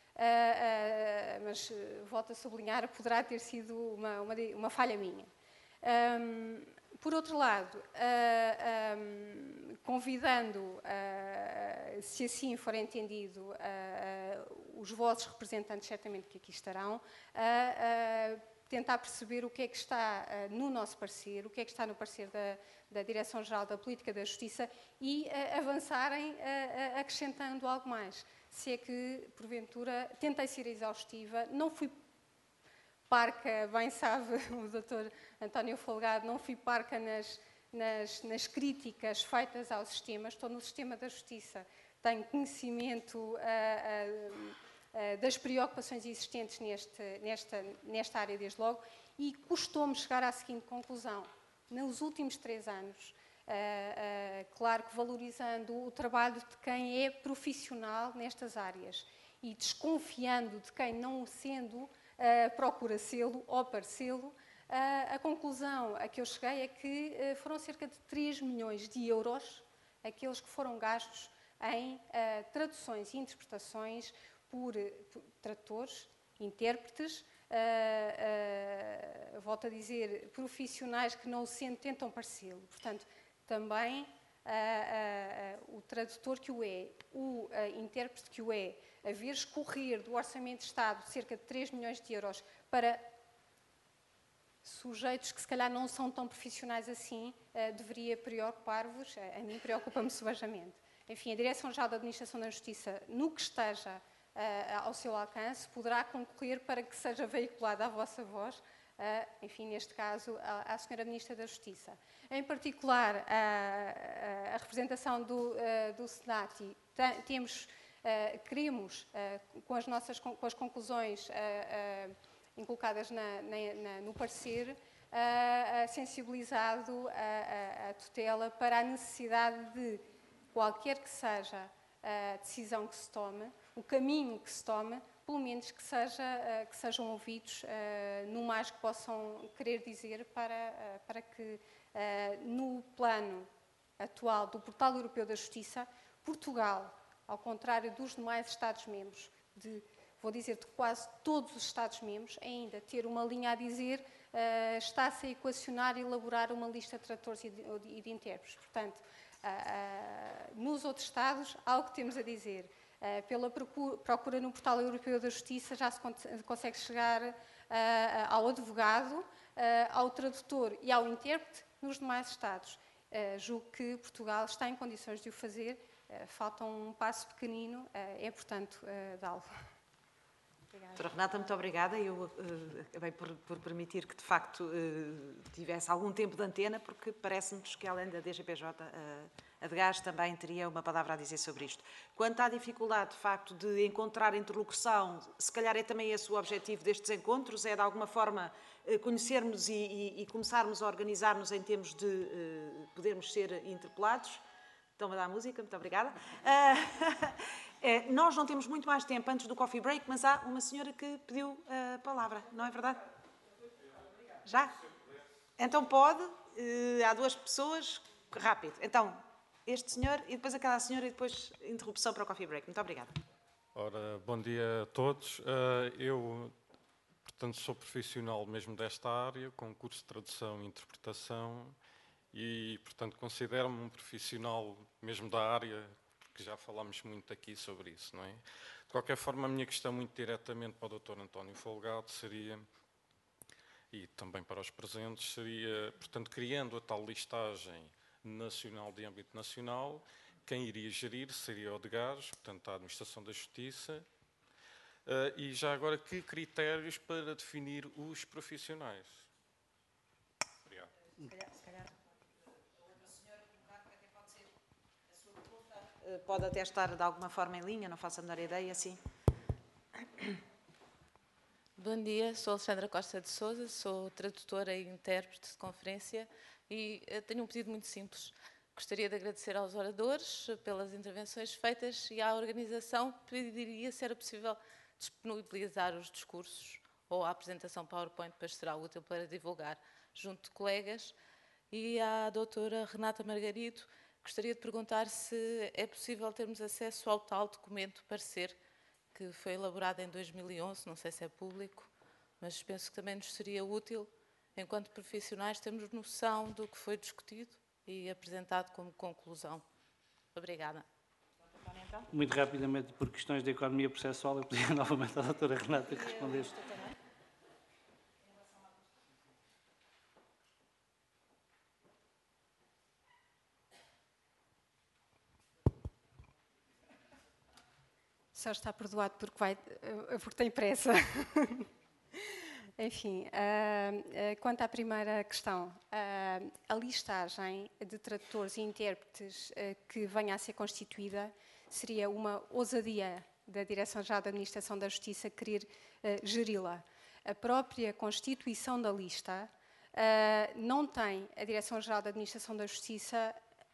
Mas, volto a sublinhar, poderá ter sido uma falha minha. Por outro lado, convidando, se assim for entendido, os vossos representantes, certamente que aqui estarão, a tentar perceber o que é que está no nosso parecer, o que é que está no parecer da Direção-Geral da Política da Justiça e avançarem acrescentando algo mais. Se é que, porventura, tentei ser exaustiva, não fui parca, bem sabe o Dr. António Folgado, não fui parca nas críticas feitas ao sistema. Estou no sistema da justiça, tenho conhecimento das preocupações existentes nesta área desde logo e custou-me chegar à seguinte conclusão. Nos últimos 3 anos, claro que valorizando o trabalho de quem é profissional nestas áreas e desconfiando de quem não o sendo, procura sê-lo ou parecê-lo, a conclusão a que eu cheguei é que foram cerca de 3 milhões de euros aqueles que foram gastos em traduções e interpretações por tradutores, intérpretes, volto a dizer, profissionais que não o sendo tentam parecê-lo. Portanto, também o tradutor que o é, o intérprete que o é, a ver escorrer do Orçamento de Estado cerca de 3 milhões de euros para sujeitos que se calhar não são tão profissionais assim, deveria preocupar-vos, a mim preocupa-me sebejamente. Enfim, a Direção-Geral da Administração da Justiça, no que esteja ao seu alcance, poderá concorrer para que seja veiculada a vossa voz, enfim, neste caso, à Sra. Ministra da Justiça. Em particular, a representação do Senati, queremos, com as conclusões inculcadas no parecer, sensibilizado a tutela para a necessidade de, qualquer que seja a decisão que se tome, o caminho que se tome, pelo menos que sejam ouvidos no mais que possam querer dizer para que, no plano atual do Portal Europeu da Justiça, Portugal, ao contrário dos demais Estados-membros, vou dizer de quase todos os Estados-membros, ainda ter uma linha a dizer, está-se a equacionar e elaborar uma lista de tradutores e de intérpretes. Portanto, nos outros Estados, há o que temos a dizer. Pela procura no Portal Europeu da Justiça já se consegue chegar ao advogado, ao tradutor e ao intérprete nos demais Estados. Julgo que Portugal está em condições de o fazer, falta um passo pequenino, é, portanto, dá-lo. Doutora Renata, muito obrigada. Eu acabei por permitir que, de facto, tivesse algum tempo de antena, porque parece-nos que, além da DGPJ, a DGAS também teria uma palavra a dizer sobre isto. Quanto à dificuldade, de facto, de encontrar interlocução, se calhar é também esse o objetivo destes encontros, é, de alguma forma, conhecermos e começarmos a organizar-nos em termos de podermos ser interpelados. Estão-me a dar a música, muito obrigada. Nós não temos muito mais tempo antes do coffee break, mas há uma senhora que pediu a palavra, não é verdade? Já? Então pode, há 2 pessoas, rápido. Então, este senhor e depois aquela senhora e depois interrupção para o coffee break. Muito obrigada. Ora, bom dia a todos. Eu, portanto, sou profissional mesmo desta área, com curso de tradução e interpretação e, portanto, considero-me um profissional mesmo da área, porque já falámos muito aqui sobre isso, não é? De qualquer forma, a minha questão muito diretamente para o Dr. António Folgado seria, e também para os presentes, seria, portanto, criando a tal listagem nacional de âmbito nacional quem iria gerir seria o DGAS, portanto, a Administração da Justiça. E já agora, que critérios para definir os profissionais? Obrigado. Pode até estar de alguma forma em linha, não faço a menor ideia, sim. Bom dia, sou Alexandra Costa de Sousa, sou tradutora e intérprete de conferência e tenho um pedido muito simples. Gostaria de agradecer aos oradores pelas intervenções feitas e à organização pediria se era possível disponibilizar os discursos ou a apresentação PowerPoint, pois será útil para divulgar junto de colegas. E à doutora Renata Margarido, gostaria de perguntar se é possível termos acesso ao tal documento parecer que foi elaborado em 2011, não sei se é público, mas penso que também nos seria útil, enquanto profissionais, termos noção do que foi discutido e apresentado como conclusão. Obrigada. Muito rapidamente, por questões de economia processual, eu pedia novamente à doutora Renata que respondesse. Só está perdoado porque tem pressa. Enfim, quanto à primeira questão, a listagem de tradutores e intérpretes que venha a ser constituída seria uma ousadia da Direção-Geral da Administração da Justiça querer geri-la. A própria constituição da lista não tem a Direção-Geral da Administração da Justiça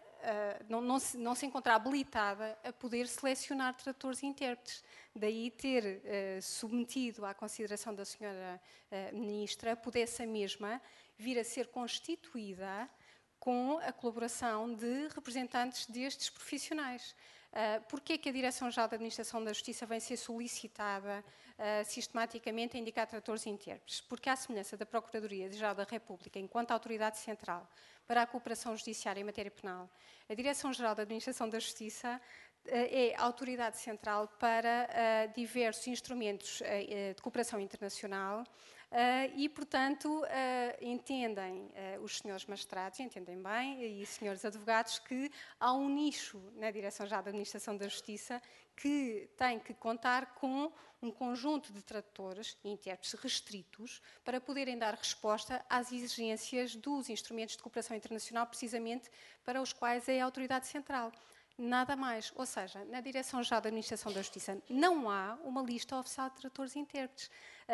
não se encontra habilitada a poder selecionar tradutores e intérpretes. Daí ter submetido à consideração da senhora Ministra, pudesse a mesma vir a ser constituída com a colaboração de representantes destes profissionais. Porquê que a Direção-Geral da Administração da Justiça vem ser solicitada sistematicamente a indicar tradutores e intérpretes? Porque, à semelhança da Procuradoria-Geral da República, enquanto autoridade central para a cooperação judiciária em matéria penal, a Direção-Geral da Administração da Justiça é a autoridade central para diversos instrumentos de cooperação internacional e, portanto, entendem os senhores magistrados, entendem bem, e os senhores advogados, que há um nicho na Direção-Geral da Administração da Justiça que tem que contar com um conjunto de tradutores e intérpretes restritos para poderem dar resposta às exigências dos instrumentos de cooperação internacional, precisamente para os quais é a autoridade central. Nada mais. Ou seja, na Direção-Geral da Administração da Justiça não há uma lista oficial de tradutores e intérpretes.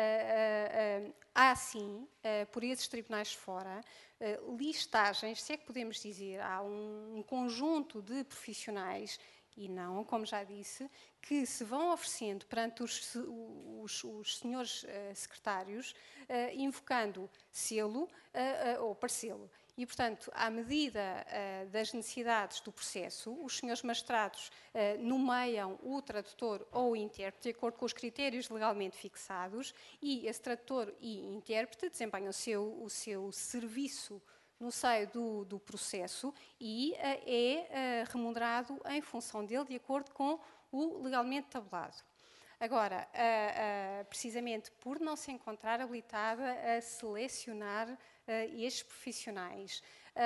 Há, sim, por esses tribunais fora, listagens, se é que podemos dizer, há um conjunto de profissionais, e não, como já disse, que se vão oferecendo perante os senhores secretários, invocando selo ou parcelo. E, portanto, à medida das necessidades do processo, os senhores magistrados nomeiam o tradutor ou o intérprete de acordo com os critérios legalmente fixados e esse tradutor e intérprete desempenham o seu serviço no seio do processo e é remunerado em função dele, de acordo com o legalmente tabulado. Agora, precisamente por não se encontrar habilitada a selecionar estes profissionais,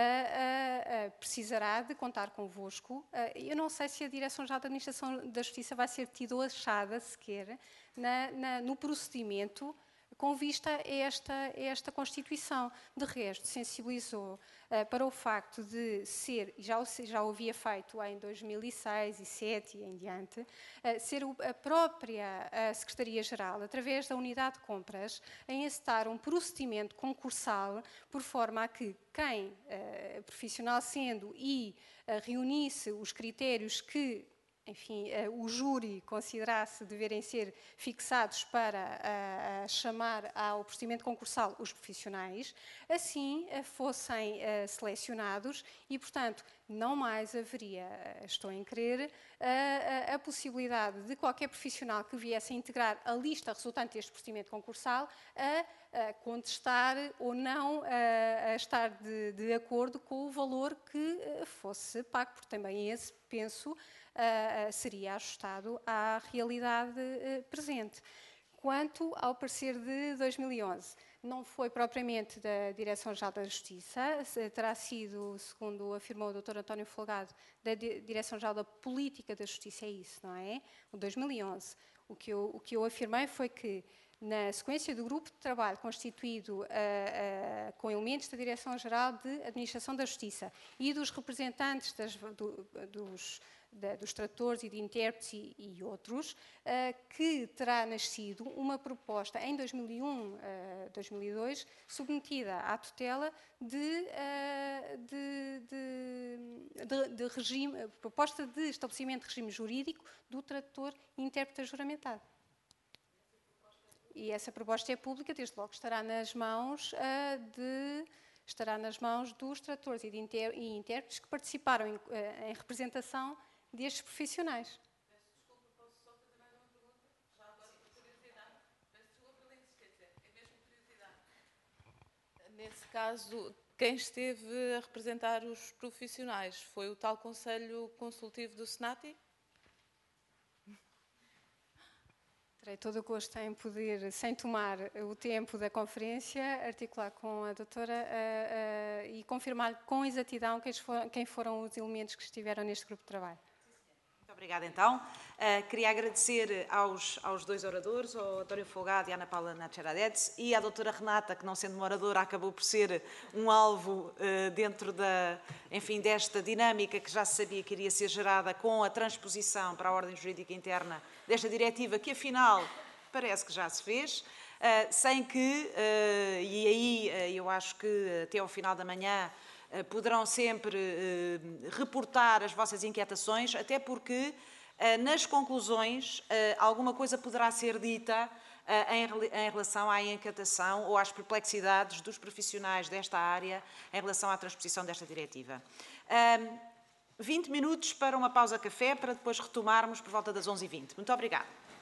precisará de contar convosco. Eu não sei se a Direção-Geral da Administração da Justiça vai ser tida ou achada sequer no procedimento com vista a esta Constituição. De resto, sensibilizou para o facto de ser, já o havia feito em 2006 e 2007 e em diante, ser a própria Secretaria-Geral, através da Unidade de Compras, a encetar um procedimento concursal, por forma a que quem, profissional sendo, e reunisse os critérios que, enfim, o júri considerasse deverem ser fixados para chamar ao procedimento concursal os profissionais, assim fossem selecionados e, portanto, não mais haveria, estou em crer, a possibilidade de qualquer profissional que viesse a integrar a lista resultante deste procedimento concursal a contestar ou não a estar de acordo com o valor que fosse pago, porque também esse, penso, seria ajustado à realidade presente. Quanto ao parecer de 2011, não foi propriamente da Direção-Geral da Justiça, terá sido, segundo afirmou o Dr. António Folgado, da Direção-Geral da Política da Justiça, é isso, não é? O 2011. O que eu afirmei foi que, na sequência do grupo de trabalho constituído com elementos da Direção-Geral de Administração da Justiça e dos representantes dos tradutores e de intérpretes e outros, que terá nascido uma proposta em 2001, 2002, submetida à tutela de regime, proposta de estabelecimento de regime jurídico do tradutor e intérprete juramentado. E essa proposta é pública, desde logo estará nas mãos dos tradutores e intérpretes que participaram em representação destes profissionais. Peço desculpa, posso só fazer mais uma pergunta? Já agora, por curiosidade. Peço desculpa pela insistência, é mesmo curiosidade. Nesse caso, quem esteve a representar os profissionais foi o tal Conselho Consultivo do SENATI? Terei todo o gosto em poder, sem tomar o tempo da conferência, articular com a doutora e confirmar com exatidão quem foram os elementos que estiveram neste grupo de trabalho. Muito obrigada, então. Queria agradecer aos dois oradores, ao António Folgado e à Ana Paula Nacharadets, e à doutora Renata, que não sendo uma oradora acabou por ser um alvo dentro desta dinâmica que já se sabia que iria ser gerada com a transposição para a ordem jurídica interna desta diretiva, que afinal parece que já se fez, sem que, e aí eu acho que até ao final da manhã poderão sempre reportar as vossas inquietações, até porque nas conclusões alguma coisa poderá ser dita em relação à inquietação ou às perplexidades dos profissionais desta área em relação à transposição desta diretiva. 20 minutos para uma pausa café, para depois retomarmos por volta das 11h20. Muito obrigada.